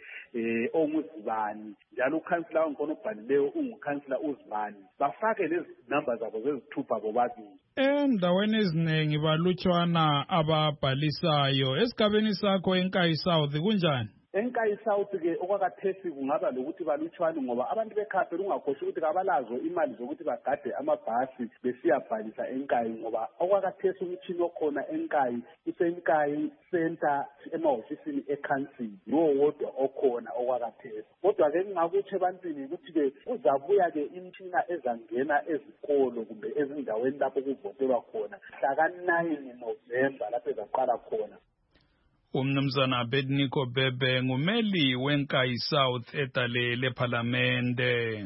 onguzibani, njalo ukhansila wankhona obhalileyo ungukhansila uzibani, bafake lezi namba zabo zezithupha bobabili. Endaweni eziningi balutshwana ababhalisayo. Esigabeni sakho eNkayi South kunjani? eNkayi South ke okwakathesi kungaba lokuthi balutshwane ngoba abantu bekhaphe ungakhohlwa ukuthi kabalazo imali zokuthi bagade amabhasi besiyabhalisa eNkayi ngoba okwakathesi umtshini okhona eNkayi useNkayi center emahofisini ekhansili yiwo wodwa okhona okwakathesi. Kodwa ke ngingakutsho ebantwini ukuthi ke kuzabuya ke imitshina ezangena ezikolo kumbe ezindaweni lapho kuvotelwa khona mhla ka-9 November lapho ezaqala khona. Umnumzana Abednego Bebe ngumeli weNkayi South edale lePhalamende.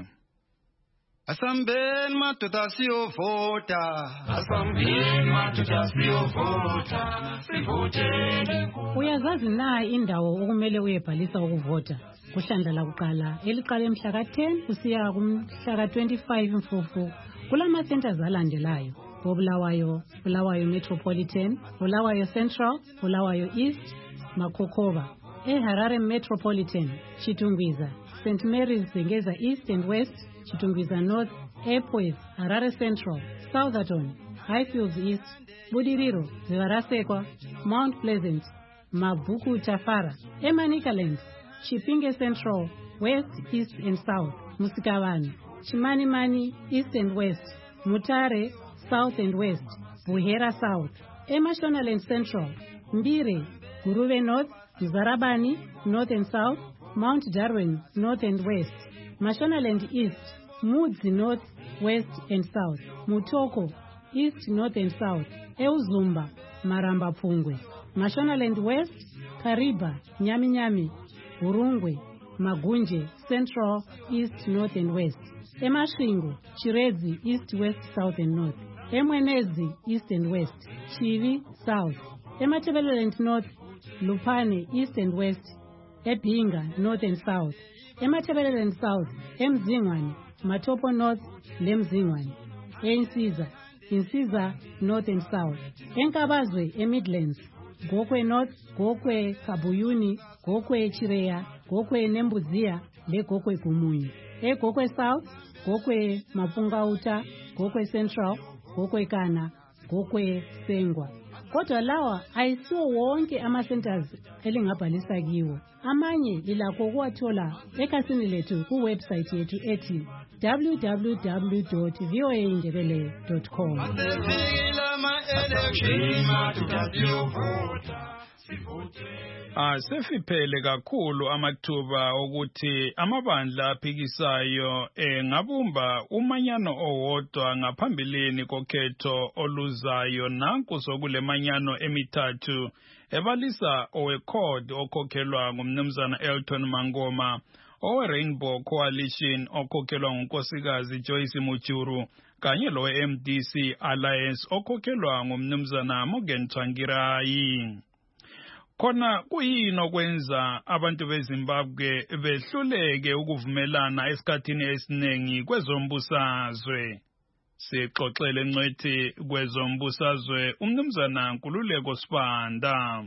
Asambeni madoda siyovota, asambeni madoda siyovota, sivoteni. Uyazazi na indawo okumele uyebhalisa ukuvota? Kuhlandla lakuqala eliqala mhla ka-10 kusiya kumhla ka-25 Mfumfu kulama centers alandelayo: Bulawayo, Bulawayo Metropolitan, Bulawayo Central, Bulawayo East, Makhokoba, eHarare Metropolitan, Chitungwiza, St. Mary's Zengeza East and West, Chitungwiza North, Airport, Harare Central, Southerton, Highfields East, Budiriro, Zivarasekwa, Mount Pleasant, Mabuku Tafara, Emanikaland, Chipinge Central, West, East and South, Musikavani, Chimanimani, East and West, Mutare, South and West, Buhera South, Emashonaland Central, Mbire, Guruve North, Zarabani, North and South, Mount Darwin, North and West, Mashonaland East, Mudzi North, West and South, Mutoko, East, North and South, Euzumba, Maramba Pungwe, Mashonaland West, Kariba, Nyami Nyami, Urungwe, Magunje, Central, East, North and West, Emashingo, Chirezi, East, West, South and North, Emwenezi, East and West, Chivi, South, Ematebeleland North, Lupane, East and West, Ebinga, North and South, Ematebeleland South, Mzingwane, Matopo North, Lemzingwane, Insiza, North and South, Enkabazwe, Midlands, Gokwe North, Gokwe Kabuyuni, Gokwe Chireya, Gokwe Nembuzia, Le Gokwe Kumunyi, Gokwe South, Gokwe Mapungauta, Gokwe Central, Gokwe Kana, Gokwe Sengwa. Kodwa lawa ayisiwo wonke ama-centers elingabhalisa kiwo. Amanye ilakho ukuwathola ekhasini lethu kuwebsite yethu ethi www.voaindebele.com. Sefiphele kakhulu amathuba ukuthi amabandla aphikisayo ngabumba umanyano owodwa ngaphambilini kokhetho oluzayo. Nanku sokule manyano emithathu ebalisa oweCORD okhokhelwa ngumnumzana Elton Mangoma, owe-Rainbow Coalition okhokhelwa ngunkosikazi Joyce Mujuru, kanye lowe-MDC Alliance okhokhelwa ngumnumzana Morgan Tsvangirai. Khona kuyini okwenza abantu beZimbabwe behluleke ukuvumelana esikhathini esiningi kwezombusazwe? Sixoxele ngcwethi kwezombusazwe umnumzana Nkululeko Sibanda.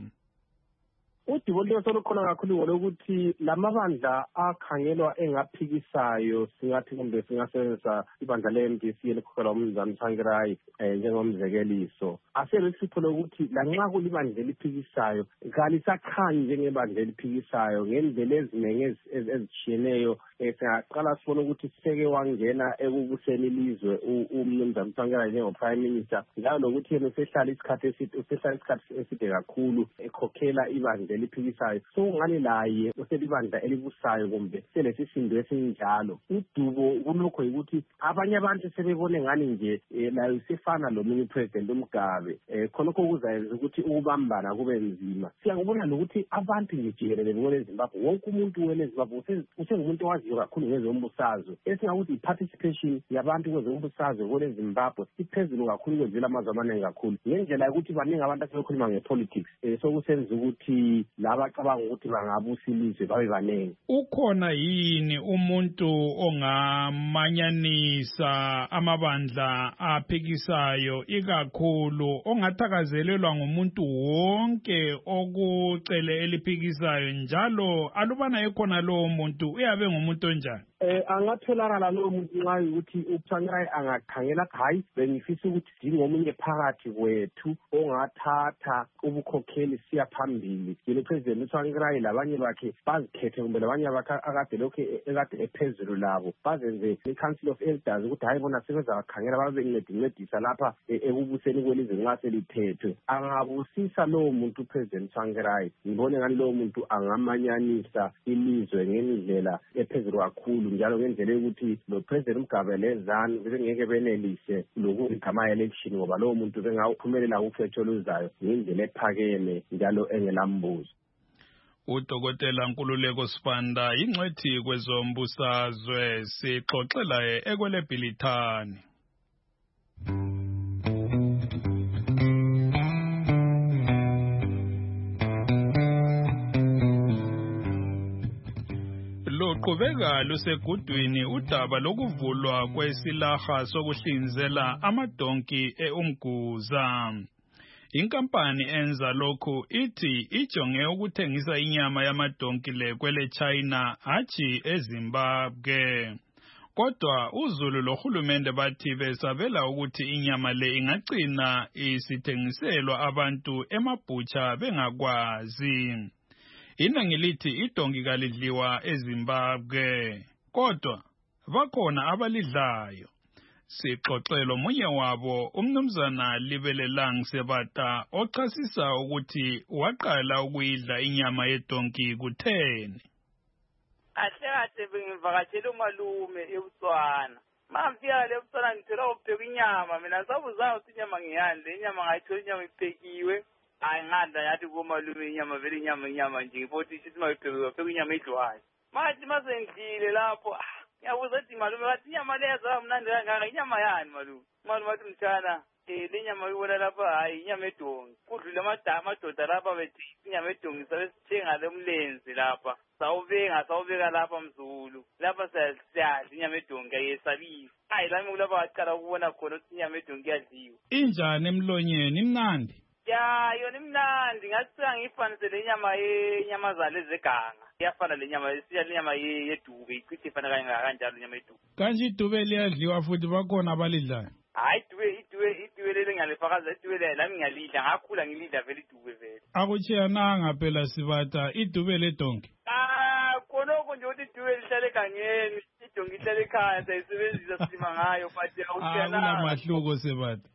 Udibolo solukhona kakhulu ukuthi lamabandla akhangelwa engaphikisayo singathi kumbe singasebenzisa ibandla le-MDC elikhokhelwa umnumzana Tsvangirai njengomzekeliso. Aselesipho lokuthi lanxa kulibandla eliphikisayo kalisakhanyi njengebandla eliphikisayo ngendlela eziningi ezitshiyeneyo. Singaqala sibone ukuthi seke wangena ekubuseni ilizwe umnumzana Tsvangirai njengo-Prime Minister, njalo lokuthi yena usehlala isikhathi eside kakhulu ekhokhela ibandla eliphikisayo. So ngani laye uselibandla elibusayo kumbe selesisindo esinjalo. Udubo kulokho ukuthi abanye abantu sebebone ngani nje laye usefana lomunye upresident uMgabe. Khonokho kuzayenza ukuthi ukubambana kube nzima. Siyakubona nokuthi abantu nje jikelele kweZimbabwe, wonke umuntu weZimbabwe usengumuntu owaziyo kakhulu ngezombusazwe. Esingakuthi i-participation yabantu kwezombusazwe kweZimbabwe iphezulu kakhulu kwenzela amazwe amaningi kakhulu. Ngendlela yokuthi baningi abantu asebekhuluma ngepolitics, sokusenza ukuthi laba cabanga ukuthi bangabusa ilizwe babe banengi. Ukhona yini umuntu ongamanyanisa amabandla aphikisayo ikakhulu ongathakazelelwa ngumuntu wonke okucele eliphikisayo, njalo alubana ekhona lowo muntu uyabe ngumuntu onjani? Angatholakala lowo muntu nxa ukuthi uTsvangirai angakhangela hayi bengifisa ukuthi dingomunye phakathi kwethu ongathatha ubukhokheli siya phambili. Yena President uTsvangirai labanye bakhe bazikhethe kumbe labanye bakhe akade lokho ekade ephezulu labo bazenze i-Council of Elders ukuthi hayi bona sebezakhangela babe incedisa lapha ekubuseni kwelizwe nxa selithethwe. Angabusisa lowo muntu uPresident Tsvangirai, ngibone ngani lowo muntu angamanyanisa ilizwe ngendlela ephezulu kakhulu, njalo ngendlela yokuthi lo President Mugabe lezanu bengeke benelise lokuthi ama-election ngoba lowo muntu bengawuphumelela ukhetho oluzayo ngendlela ephakeme njalo engelambuzo. Udokotela Nkululeko Sibanda ingcwethi kwezombusazwe, sixoxela ekweleBhilithani. Luqhubeka lusegudwini udaba lokuvulwa kwesilaha sokuhlinzela amadonki eUmguza. Inkampani enza lokhu ithi ijonge ukuthengisa inyama yamadonki le kwele China hatshi eZimbabwe. Kodwa uZulu lohulumende bathi besabela ukuthi inyama le ingagcina isithengiselwa abantu emabhutsha bengakwazi. Inangi lithi idonki kalidliwa eZimbabwe, kodwa bakhona abalidlayo. Sixoxelo munye wabo umnumzana Libelelang Sebata ochasisa ukuthi waqala ukuyidla inyama yedonki kutheni. Ahle bengivakatshela umalume eButswana. Mafika le Butswana ngithola ukupheka inyama, mina sabuza ukuthi inyama ngiyani, le nyama ngayithola inyama iphekiwe. Ayinganda yathi kumalume inyama vele inyama nje ibothi isithi mayiphekiwe pheka inyama edliwayo. Mathi masengidlile lapho yabuza ukuthi malume wathi inyama lezo mnandi kangaka inyama yani malume. Malume wathi mthana le nyama uyibona lapha hayi inyama edonki. Kudlule amadoda lapha bethi inyama edonki sabe sithenga le mlenze lapha. Sawubeka lapha mzulu. Lapha siyadla inyama edonki ayesabisa. Hayi lami kulapha waqala ukubona khona ukuthi inyama edonki iyadliwa. Injani emlonyeni imnandi? Ya yona imnandi ngathi ngiyifanise le nyama zale zeganga. Iyafana le nyama yedube ichithi ifana kanjalo inyama yedube. Kanje idube liyadliwa futhi bakhona abalidlayo. Hayi idube leli ngalifakaza idube lami ngiyalidla ngakhula ngilidla vele idube vele. Akutshiyananga phela Sibata idube ledonki. Khonoko nje ukuthi idube lihlale egangeni, idonki ihlale ekhaya sayisebenzisa silima ngayo but akutshiyananga. Kulamahluko Sibata.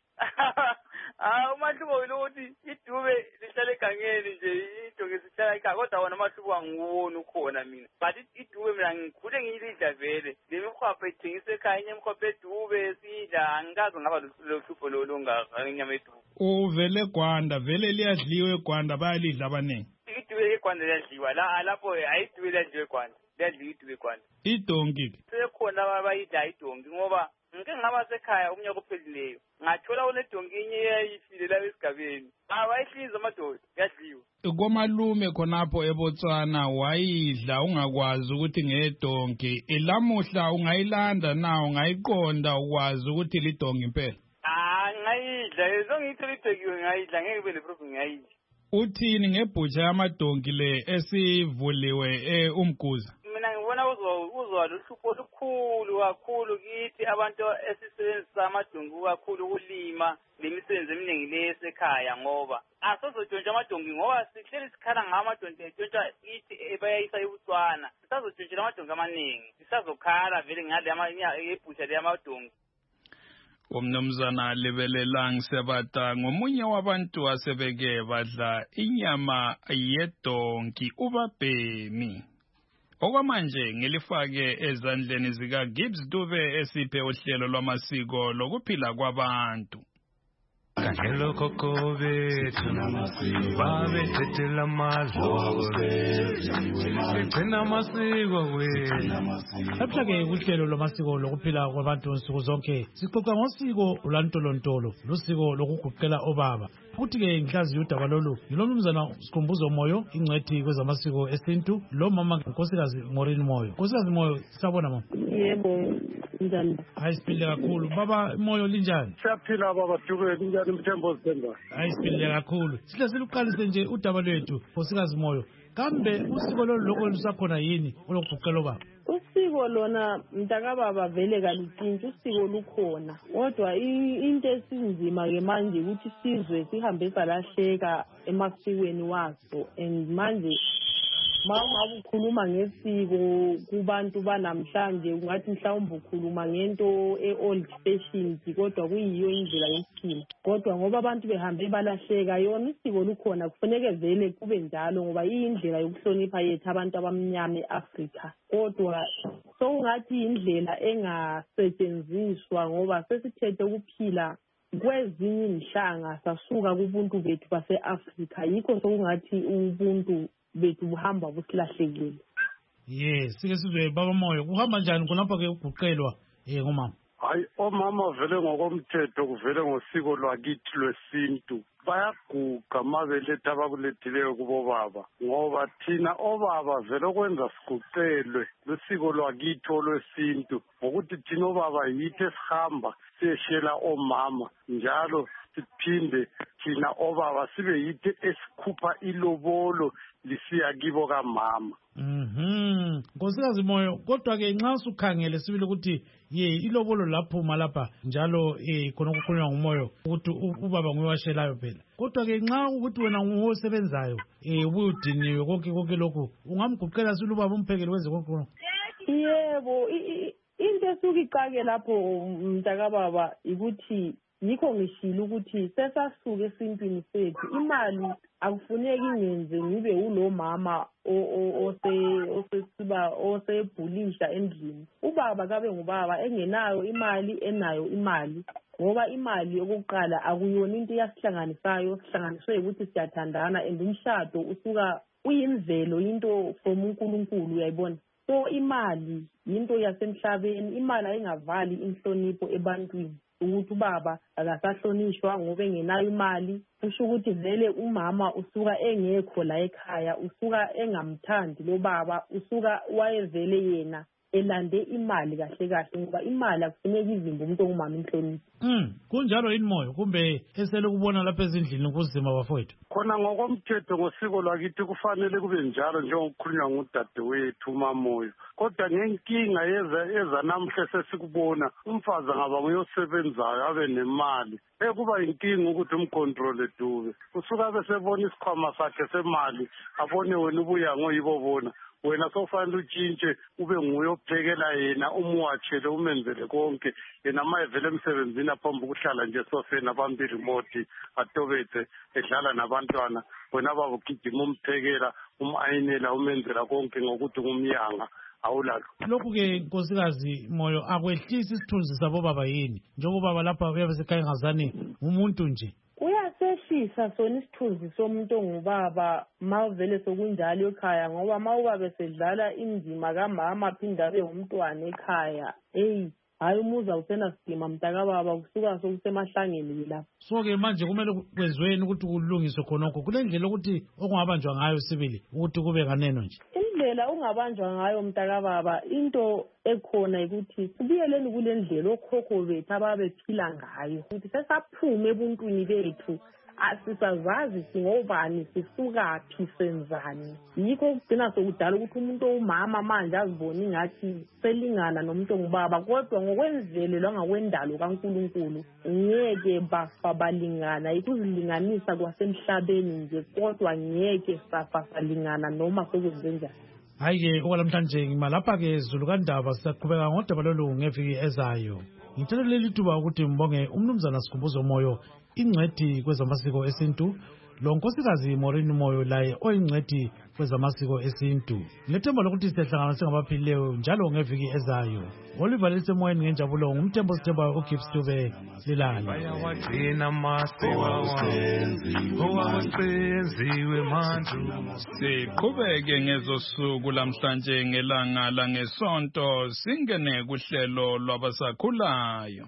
Umahluko ukuthi idube lihlale egangeni nje idonki sihlala ekhaya kodwa wona amahluko angiwona ukhona mina. But idube mina ngikhule ngiyilidla vele. Le mikhwapha ithengisa ekhaya inyama mikhwapha edube sidla angikaze ngaba lohlupho lolongaka inyama edube. Uvele eGwanda vele liyadliwa eGwanda bayalidla abaningi. Idube eGwanda liyadliwa lapho ayidube liyadliwa eGwanda. Liyadliwa idube eGwanda. Idonki sekhona abayidla idonki ngoba ngike ngaba sekhaya umnyaka ophelileyo ngathola unedonki inye eyayifile la esigabeni abayihliza amadoda yadliwa. Komalume khonapho eBotswana wayidla ungakwazi ukuthi ngedonki elamuhla ungayilanda nawo ungayiqonda ukwazi ukuthi lidonki impela. Ngayidla ezongithola idonkiwe ngayidla ngeke kube leproof ngayidla. Uthini ngebhutsha yamadonki le esivuliwe uMguza? Mina ngibona uzwa lohlupho olukhulu kakhulu kithi abantu esisebenzisa amadonki kakhulu ukulima lemisebenzi eminingi lesekhaya ngoba asizotshontsha amadonki ngoba sihleli sikhala ngamadonki etshontsha ithi bayayisa eButswana sisazotshontshela amadonki amaningi sisazokhala vele ngale ebhusha leyamadonki. Umnumzana Libelelang Sebata ngomunye wabantu asebeke badla inyama yedonki ubabhemi. Okwamanje ngilifake ezandleni zika Gibbs Dube esiphe uhlelo lwamasiko lokuphila kwabantu. Kangelo kokobe babe tetela madlore egcina amasiko lapha-ke kuhlelo lwamasiko lokuphila kwabantu nsuku zonke sixoxa ngosiko lwantolontolo lusiko lokuguqela obaba futhi-ke ngihlaziyo udaba lolu ngilomnumzana Sikhumbuzo Moyo ingcwethi kwezamasiko esintu lo mama nkosikazi Maureen Moyo. Nkosikazi Moyo sabona mama? Yebo njani? Hayi siphile kakhulu. Baba Moyo linjani? Siyaphila baba Dube linjani mthembo Zimba? Hayi siphile kakhulu. Sihle siluqalise nje udaba lwethu nkosikazi Moyo. Kambe usiko lolu lokho lusakhona yini olokuguqela obaba? Usiko lona mntakababa vele kalutshintshi usiko lukhona kodwa into esinzima-ke manje ukuthi sizwe sihambe salahleka emasikweni waso and manje Mama ukhuluma ngesiko kubantu banamhlanje ungathi mhlawumbe ukhuluma ngento old fashioned kodwa kuyiyo indlela yokuphila kodwa ngoba abantu behambe balahleka yona isiko lukhona kufanele vele kube njalo ngoba iyindlela yokuhlonipha yethu abantu abamnyama eAfrika kodwa sokungathi indlela engasetshenziswa ngoba sesithethe ukuphila kwezinye inhlanga sasuka kubuntu bethu base-Afrika yikho sokungathi ubuntu bethu buhamba busilahlekile. Yes, sike sizwe baba Moyo kuhamba njani khonapha-ke ukuguqelwa ngomama? Hayi omama vele ngokomthetho kuvele ngosiko lwakithi lwesintu bayaguga mabeletha abakulethileyo kubobaba ngoba thina obaba vele okwenza siguqelwe lwesiko lwakithi olwesintu ngokuthi thina obaba yithi esihamba siyeshela omama njalo siphinde thina obaba sibe yithi esikhupha ilobolo lisiya kibo kamama. Nkosikazi Moyo, kodwa ke nxa usukhangele sibili ukuthi ilobolo laphuma lapha njalo khona ukukhulunywa ngumoyo ukuthi ubaba nguye washelayo phela. Kodwa ke nxa ukuthi wena ngosebenzayo ubudiniwe konke lokho ungamguqela silo ubaba umphekele wenze konke. Yebo, into esuka iqake lapho mntakababa ukuthi yikho ngishilo ukuthi sesasuke esintwini sethu imali akufuneki ngenze ngibe ulo mama osebhulisha endlini. Ubaba kabe ngubaba engenayo imali enayo imali ngoba imali yokuqala akuyona into yasihlanganisayo sihlanganiswe ukuthi siyathandana and umshado usuka uyimvelo into from uNkulunkulu uyayibona. So imali into yasemhlabeni, imali ayingavali inhlonipho ebantwini ukuthi ubaba akasahlonishwa ngoba engenayo imali. Kusho ukuthi vele umama usuka engekho la ekhaya, usuka engamthandi lo baba, usuka wayevele yena elande imali kahle kahle ngoba imali akufuneki izimba umuntu ongumama inhlonipho. Kunjalo yini Moyo kumbe esele kubona lapha ezindlini kuzima bafowethu? Khona ngokomthetho ngosiko lwakithi kufanele kube njalo njengokukhulunywa ngudadewethu uMamoyo. Kodwa ngenkinga eza namhla sesikubona umfazi angaba nguyosebenzayo abe nemali kuba inkinga ukuthi umcontrole Dube. Usuka besebona isikhwama sakhe semali abone wena ubuya ngoyibo bona. Wena sofanele utshintshe ube nguye ophekela yena umwatshele umenzele konke yena mayevele emsebenzini aphambi ukuhlala nje sofeni abambi remote atobethe edlala nabantwana wena baba ugijima umphekela umayinela umenzela konke ngokuthi ngumyanga awulalo. Lokhu ke nkosikazi Moyo akwehlisi isithunzi sabo baba yini njengoba baba lapha uyabe sekhaya ngazani umuntu nje uyasehlisa sona isithunzi somuntu ongubaba mawuvele sokunjalo ekhaya ngoba mawubabe sedlala indima kamama aphinda abe umntwana ekhaya hayi umuza usena sidima mntakababa kusuka sokusemahlangeni lapha. So ke manje kumele kwenziweni ukuthi kulungiswe khonokho kule ndlela ukuthi okungabanjwa ngayo sibili ukuthi kube kaneno nje. Indlela ungabanjwa ngayo mntakababa into ekhona ukuthi kubuyeleni kule ndlela okhokho bethu ababephila ngayo ukuthi sesaphume ebuntwini bethu asisazazi singobani sisukaphi senzani. Yikho kugcina sokudala ukuthi umuntu owumama manje azibona ingathi selingana nomuntu ongubaba kodwa ngokwenzelo langakwendalo kaNkulunkulu ngeke babalingana. Yikuzilinganisa kwasemhlabeni nje kodwa ngeke sasalingana noma sokwenzenjani. Hayi-ke okwalamhlanje ngimalapha ke Zulu kaNdaba siyaqhubeka ngodaba lolu ngeviki ezayo. Ngithanda leli thuba ukuthi mbonge umnumzana Sikhumbuzo Moyo ingcedi kwezamasiko esintu lo nkosikazi Maureen Moyo laye oyingcedi kwezamasiko esintu. Ngethemba lokuthi siyahlangana singabaphilileyo njalo ngeviki ezayo. Oliver lisemoyeni ngenjabulo ngumthembo sithemba uGibbs Dube lilala. Bayawagcina amasiko owawenziwe manje. Siqhubeke ngezosuku lamhlanje ngelanga langesonto singene kuhlelo lwabasakhulayo.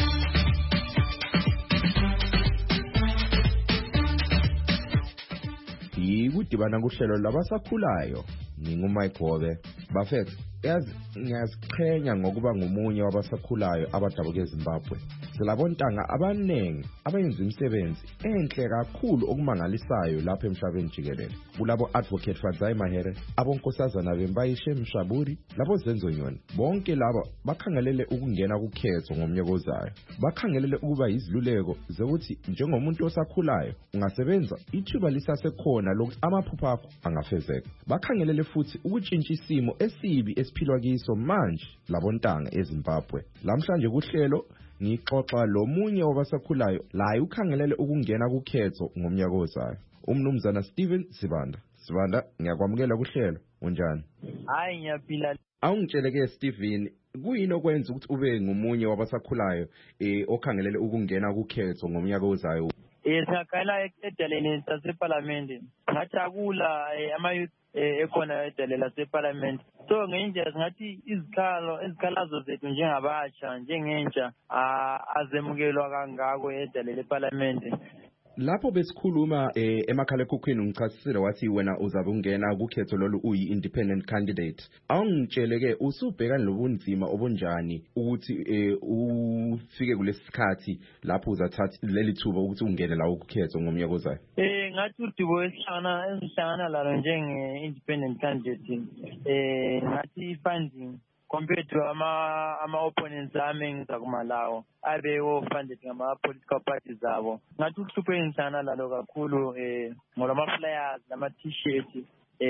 Yikudibana kuhlelo labasakhulayo nginguMike Gobe bafethu ngiyaziqhenya ngokuba ngumunye wabasakhulayo abadabuke eZimbabwe. Silabontanga abanengi abenza imisebenzi enhle kakhulu okumangalisayo lapha emhlabeni jikelele. Kulabo advocate Fadzai Mahere, abonkosazana bembayishe Mshaburi, labo Zenzonyoni. Bonke laba bakhangelele ukungena kukhetho ngomnyaka ozayo. Bakhangelele ukuba iziluleko zokuthi njengomuntu osakhulayo ungasebenza ithuba lisasekhona lokuthi amaphupho akho angafezeka. Bakhangelele futhi ukutshintsha isimo esibi esiphilwa kiso manje labontanga eZimbabwe. Lamhlanje kuhlelo ngixoxa lomunye wabasakhulayo laye ukhangelele ukungena kukhetho ngomnyaka ozayo. Umnumzana Steven Sibanda. Sibanda, ngiyakwamukela kuhlelo. Unjani? Hayi ngiyaphila. Awungitsheleke Steven, kuyini okwenza ukuthi ube ngumunye wabasakhulayo okhangelele ukungena kukhetho ngomnyaka ozayo? Sakhala edaleni laseParliament. Ngathakula ama-youth ekhona edaleni laseParliament. So ngenje ngathi izikhalazo zethu njengabatsha njengentsha azemukelwa kangako edaleni leParliament. lapho besikhuluma emakhalekhukhwini ungichasisile wathi wena uzabe ungena kukhetho lolu uyi-independent candidate. Awungitsheleke usubhekani lobunzima obunjani ukuthi ufike kulesi sikhathi lapho uzathatha leli thuba ukuthi ungene lawo kukhetho ngomnyaka ozayo? Ngathi udubo esihlangana lalo njenge-independent candidate ngathi funding compared to ama-opponents ami engizakuma lawo abe-funded ngama-political parties abo. Ngathi ukuhlupho engihlangana lalo kakhulu ngolama-flyers lama-t-shirt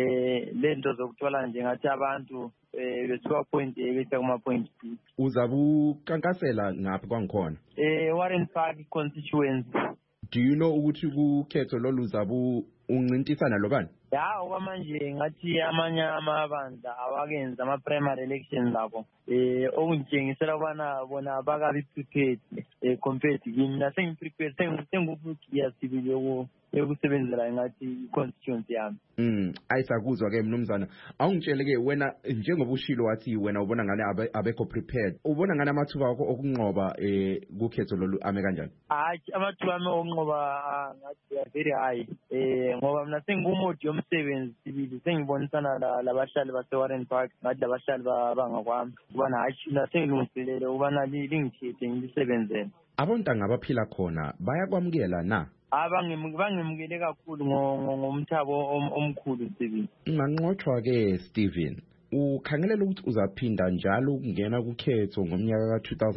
lento zokuthola nje ngathi abantu besuka point A bese kuma-point B. Uzabe ukankasela ngaphi kwangikhona? Warren Park constituency. Do you know ukuthi kukhetho lolu uzabe uncintisana lobani? Ya okwamanje ngathi amanye amabandla awakenza ama-primary elections labo okungitshengisela ukubana bona bakabi prepared compared kimi. Mina sengi-prepared sengiyasibile ekusebenzela ngathi i-constituency yami. Ayisakuzwa-ke mnumzana, awungitshele-ke wena njengoba ushilo wathi wena ubona ngane abekho prepared, ubona ngane amathuba akho okunqoba kukhetho lolu ame kanjani? Amathuba ami okunqoba ngathi very high ngoba mina sengingumodi yomsebenzi sibili sengibonisana labahlali base-Warren Park ngathi labahlali bangakwami ubana hayi mina sengilungiselele ubana lingithethe ngilisebenzele. Abontanga abaphila khona bayakwamukela na? Bangemukele kakhulu ngomthabo omkhulu Stephen. Unganqotshwa-ke Stephen, ukhangelela ukuthi uzaphinda njalo ukungena kukhetho ngomnyaka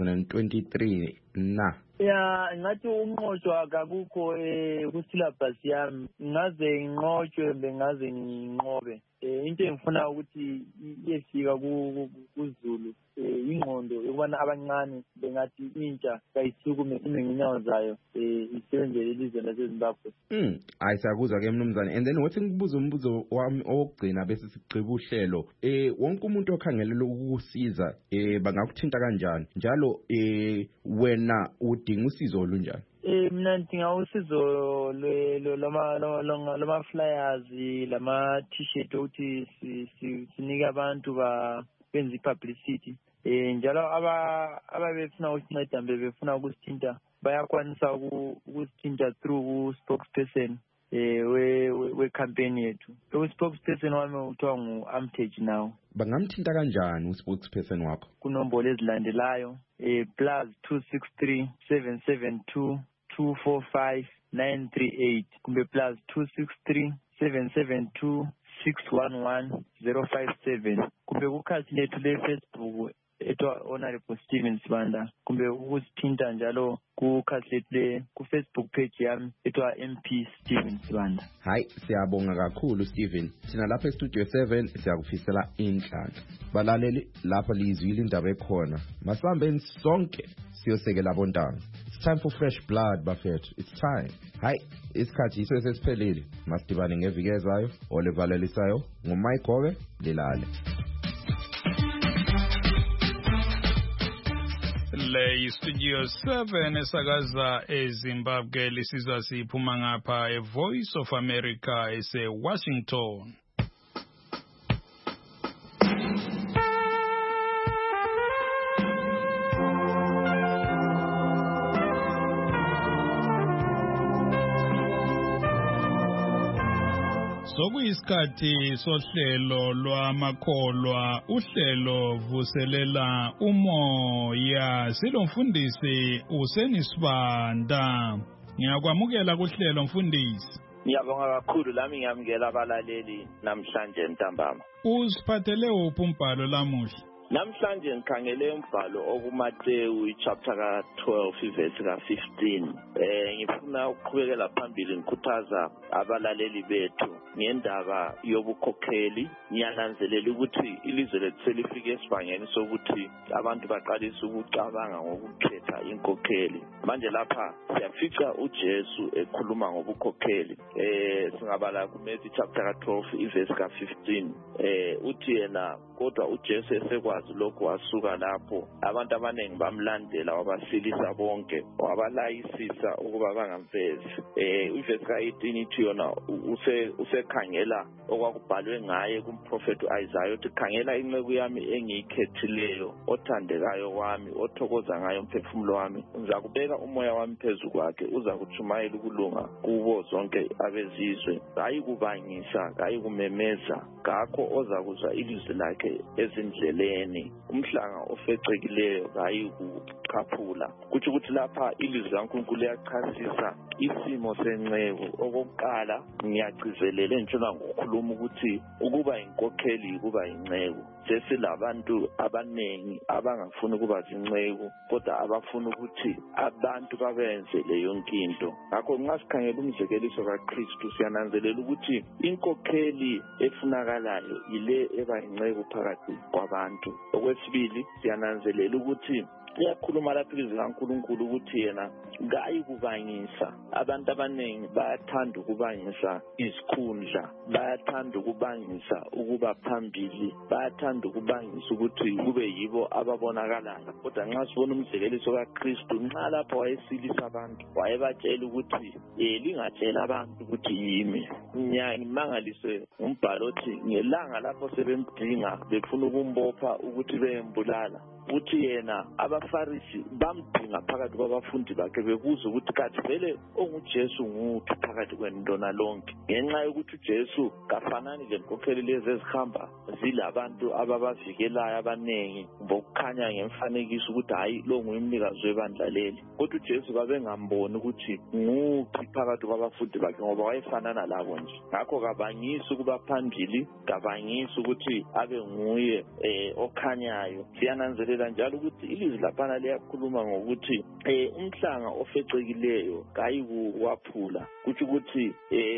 ka-2023 na? Ya ngathi unqotshwa kakukho ku-syllabus yami, ngaze nginqotshwe bengaze nginqobe. Into engifuna ukuthi iyefika kuZulu ingqondo yokubana abancane bengathi intsha kayisukume ime ngenyawo zayo isebenzele ilizwe laseZimbabwe. Ayisakuzwa-ke mnumzane, and then wathi ngibuza umbuzo wami owokugcina bese sigqiba uhlelo. Wonke umuntu okhangelela ukukusiza bangakuthinta kanjani njalo wena udinga usizo olunjani? Mina ngidinga usizo lama-flyers lama-t-shirt ukuthi sinike abantu benze i-publicity. Njalo ababefuna ukusinceda befuna ukusithinta bayakwanisa ukusithinta through u-spokesperson we-campaign yethu. U-spokesperson wami uthiwa ngu-Amtage now. Bangamthinta kanjani u-spokesperson wakho? Kunombolo ezilandelayo +263 772 245 938 kumbe +263 772 611 057 kumbe kukhasi lethu le-Facebook etwa Honorable Stephen Sibanda kumbe ukusithinta njalo kukhasi lethu ku-Facebook page yami etwa MP Stephen Sibanda. Hayi, siyabonga kakhulu Stephen. Thina lapha eStudio 7 siyakufisela inhlanhla. Balaleli lapha lizwile indaba ekhona. Masambeni sonke siyosekela abontanga. It's time for fresh blood bafethu. It's time. Hayi, isikhathi iso sesiphelile. Masidibane ngeviki ezayo olevalelisayo nguMike Gobe lilale. Le Studio 7 esakaza eZimbabwe lisizwa siphuma ngapha eVoice of America ese-Washington. Sokuyisikhathi sohlelo lwamakholwa, uhlelo vuselela umoya. Silomfundisi uSenisibanda. Ngiyakwamukela kuhlelo mfundisi. Ngiyabonga kakhulu lami ngiyamukela abalaleli namhlanje ntambama. Usiphathele uphi umbhalo lamuhla? Namhlanje ngikhangele umbhalo okuMateyu chapter ka-12 verse ka-15. Ngifuna ukuqhubekela phambili ngikhuthaza abalaleli bethu ngendaba yobukhokheli. Ngiyananzelela ukuthi ilizwe lethu selifike esibangeni sokuthi abantu baqalisa ukucabanga ngokukhetha inkokheli. Manje lapha siyafica uJesu ekhuluma ngobukhokheli. Singabala kuMateyu chapter ka-12 verse ka-15. Uthi yena kodwa uJesu esekwazi wakwazi lokhu wasuka lapho abantu abaningi bamlandela wabasilisa bonke wabalayisisa ukuba bangamfezi. Ivesi ka-18 ithi yona usekhangela okwakubhalwe ngaye kumprofethi u-Isaiah uthi khangela inceku yami engiyikhethileyo othandekayo wami othokoza ngayo umphefumulo wami ngizakubeka umoya wami phezu kwakhe uza kutshumayela ukulunga kubo zonke abezizwe hayi kubangisa hayi kumemeza ngakho ozakuzwa ilizwi lakhe ezindleleni umhlanga ofecekileyo hayi kuchaphula kuthi ukuthi lapha ilizwi laNkulunkulu liyachasisa isimo senceku. Okokuqala ngiyagcizelele ntshona ngokukhuluma ukuthi ukuba inkokheli kuba inceku. Sesilabantu abanengi abangafuni ukuba zinceku kodwa abafuna ukuthi abantu babenze leyo nkinto. Ngakho nxa sikhangela umzekeliso kaKristu siyananzelela ukuthi inkokheli efunakalayo ile eba inceku phakathi kwabantu. Okwesibili siyananzelela ukuthi uyakhuluma lapha ilizwi laNkulunkulu ukuthi yena ngayi kubangisa. Abantu abaningi bayathanda ukubangisa isikhundla, bayathanda ukubangisa ukuba phambili, bayathanda ukubangisa ukuthi kube yibo ababonakalayo. Kodwa nxa sibona umzekeliso kaKristu nxa lapho wayesilisa abantu wayebatshela ukuthi lingatshela abantu ukuthi yimi. Ngimangaliswe umbhalo othi ngelanga lapho sebemdinga befuna ukumbopha ukuthi beyembulala uthi yena abaFarisi bamdinga phakathi kwabafundi bakhe bebuza ukuthi kathi vele onguJesu nguphi phakathi kwentona lonke ngenxa yokuthi uJesu kafanani lenkokheli lezi ezihamba zilabantu ababavikelayo abanengi ngokukhanya ngemfanekiso ukuthi hayi lo nguyimnikazi webandla leli. Kodwa uJesu babengamboni ukuthi nguphi phakathi kwabafundi bakhe ngoba wayefanana labo nje. Ngakho kabangisi ukuba phambili, kabangisi ukuthi abe nguye okhanyayo. Siyananzelela njalo ukuthi ilizwi laphana liyakhuluma ngokuthi umhlanga ofecekileyo kayi kuwaphula. Kuthi ukuthi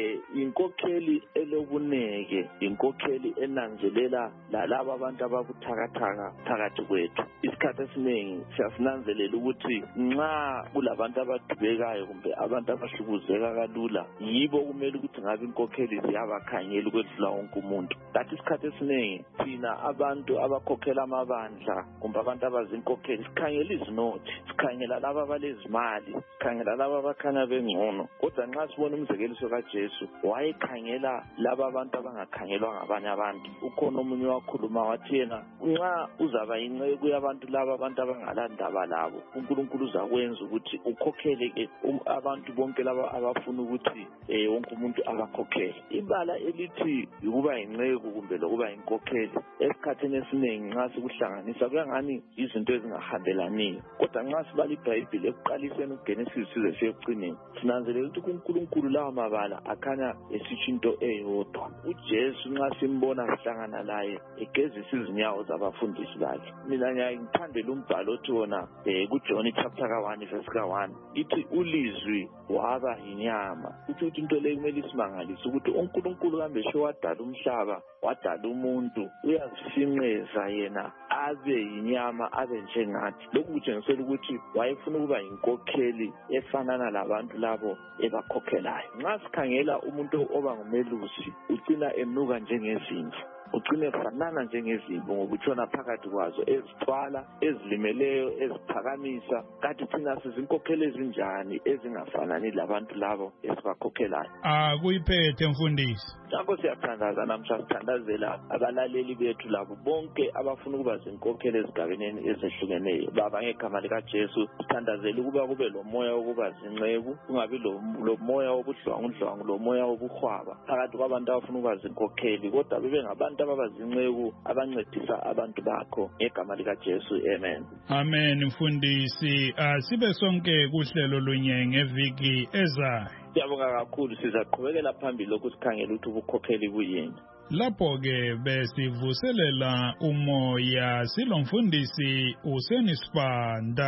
inkokheli elobuneke, inkokheli enanzelela lalabo abantu ababuthakathaka phakathi kwethu. Isikhathi esiningi siyasinanzelela ukuthi nxa kulabantu abadubekayo kumbe abantu abahlukuzeka kalula yibo kumele ukuthi ngabe inkokheli ziyabakhanyela ukwedlula wonke umuntu. Kanti isikhathi esiningi thina abantu abakhokhela amabandla kumbe abantu abazinkokheli sikhangela izinothi, sikhangela laba abalezimali, sikhangela laba abakhanya bengcono. Kodwa nxa sibona umzekeliso kaJesu wayekhangela laba abantu abangakhangelwa ngabanye abantu. Ukhona omunye wakhuluma wathi yena nxa uzaba inceku yabantu laba abantu abangalandaba labo uNkulunkulu uzakwenza ukuthi ukhokhele abantu bonke laba abafuna ukuthi wonke umuntu abakhokhele. Ibala elithi ukuba inceku kumbe lokuba inkokheli esikhathini esiningi nxa sikuhlanganisa kuyangani izinto ezingahambelaniyo. Kodwa nxa sibala iBhayibheli ekuqaliseni uGenesis size siyekucineni sinanzelela ukuthi uNkulunkulu lawa mabala akhanya esitsho into eyodwa. UJesu nxa simbona sihlangana laye egezisa izinyawo zabafundisi bakhe. Mina ngithandela umbhalo othi wona kuJohn chapter 1 verse 1 ithi ulizwi waba yinyama. Ukuthi into leyo kumele isimangalise ukuthi uNkulunkulu kambe wadala umhlaba wadala umuntu uyazifinqeza yena abe yinyama abe njengathi. Lokhu kutshengisela ukuthi wayefuna ukuba inkokheli efanana labantu labo ebakhokhelayo. Nxa sikhangela umuntu oba ngumelusi ucina enuka njengezimvu, ugcine fanana njengezimvu ngokutshona phakathi kwazo ezithwala, ezilimeleyo, eziphakamisa. Kanti thina sizinkokheli ezinjani ezingafanani labantu labo esibakhokhelayo? Kuyiphethe mfundisi. Ngakho siyathandaza namhla sithandazela abalaleli bethu labo bonke abafuna ukuba zinkokheli ezigabeni ezehlukeneyo. Baba ngegama likaJesu sithandazela ukuba kube lomoya wokuba zinceku, kungabi lo moya wobuhlwangudlwangu, lo moya wobuhwaba phakathi kwabantu abafuna ukuba zinkokheli, kodwa bebe ngabantu abazinceku abancedisa abantu bakho ngegama likaJesu. Amen. Amen mfundisi. Sibe sonke kuhlelo lunye ngeviki ezayo. Siyabonga kakhulu, sizaqhubekela phambili lokhu sikhangela ukuthi ubukhokheli buyini. Lapho-ke besivuselela umoya silomfundisi uSenisibanda.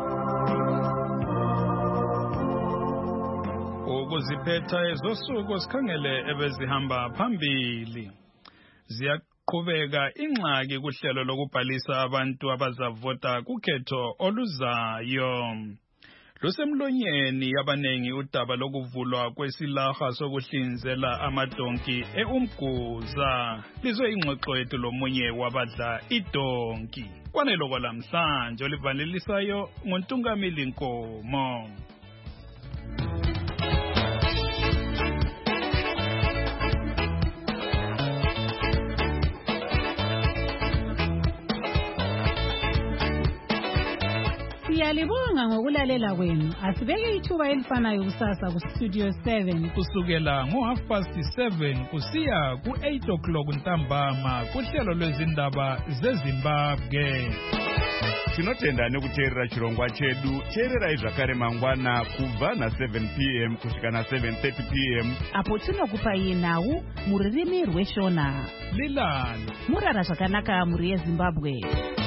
Ukuziphetha ezosuku sikhangele ebezihamba phambili. Ziyaqhubeka ingxaki kuhlelo lokubhalisa abantu abazavota kukhetho oluzayo. lusemlonyeni yabaningi udaba lokuvulwa kwesilaha sokuhlinzela amadonki eUmguza. Lizwe ingxoxo yethu lomunye wabadla idonki. Kwanelo kwalamhlanje olivalelisayo nguNtungamili Nkomo. Siyalibonga ngokulalela kwenu. Asibeke ithuba elifanayo kusasa kuStudio 7 kusukela ngo7:30 kusiya ku8 ntambama kuhlelo lwezindaba zeZimbabwe. Tinotenda nekuteerera chirongwa chedu. Teererai zvakare mangwana kubva na7 p.m. kusvika na7:30 p.m. apo tinokupai nhau muririmi rweshona. Lilani murara zvakanaka muri yeZimbabwe.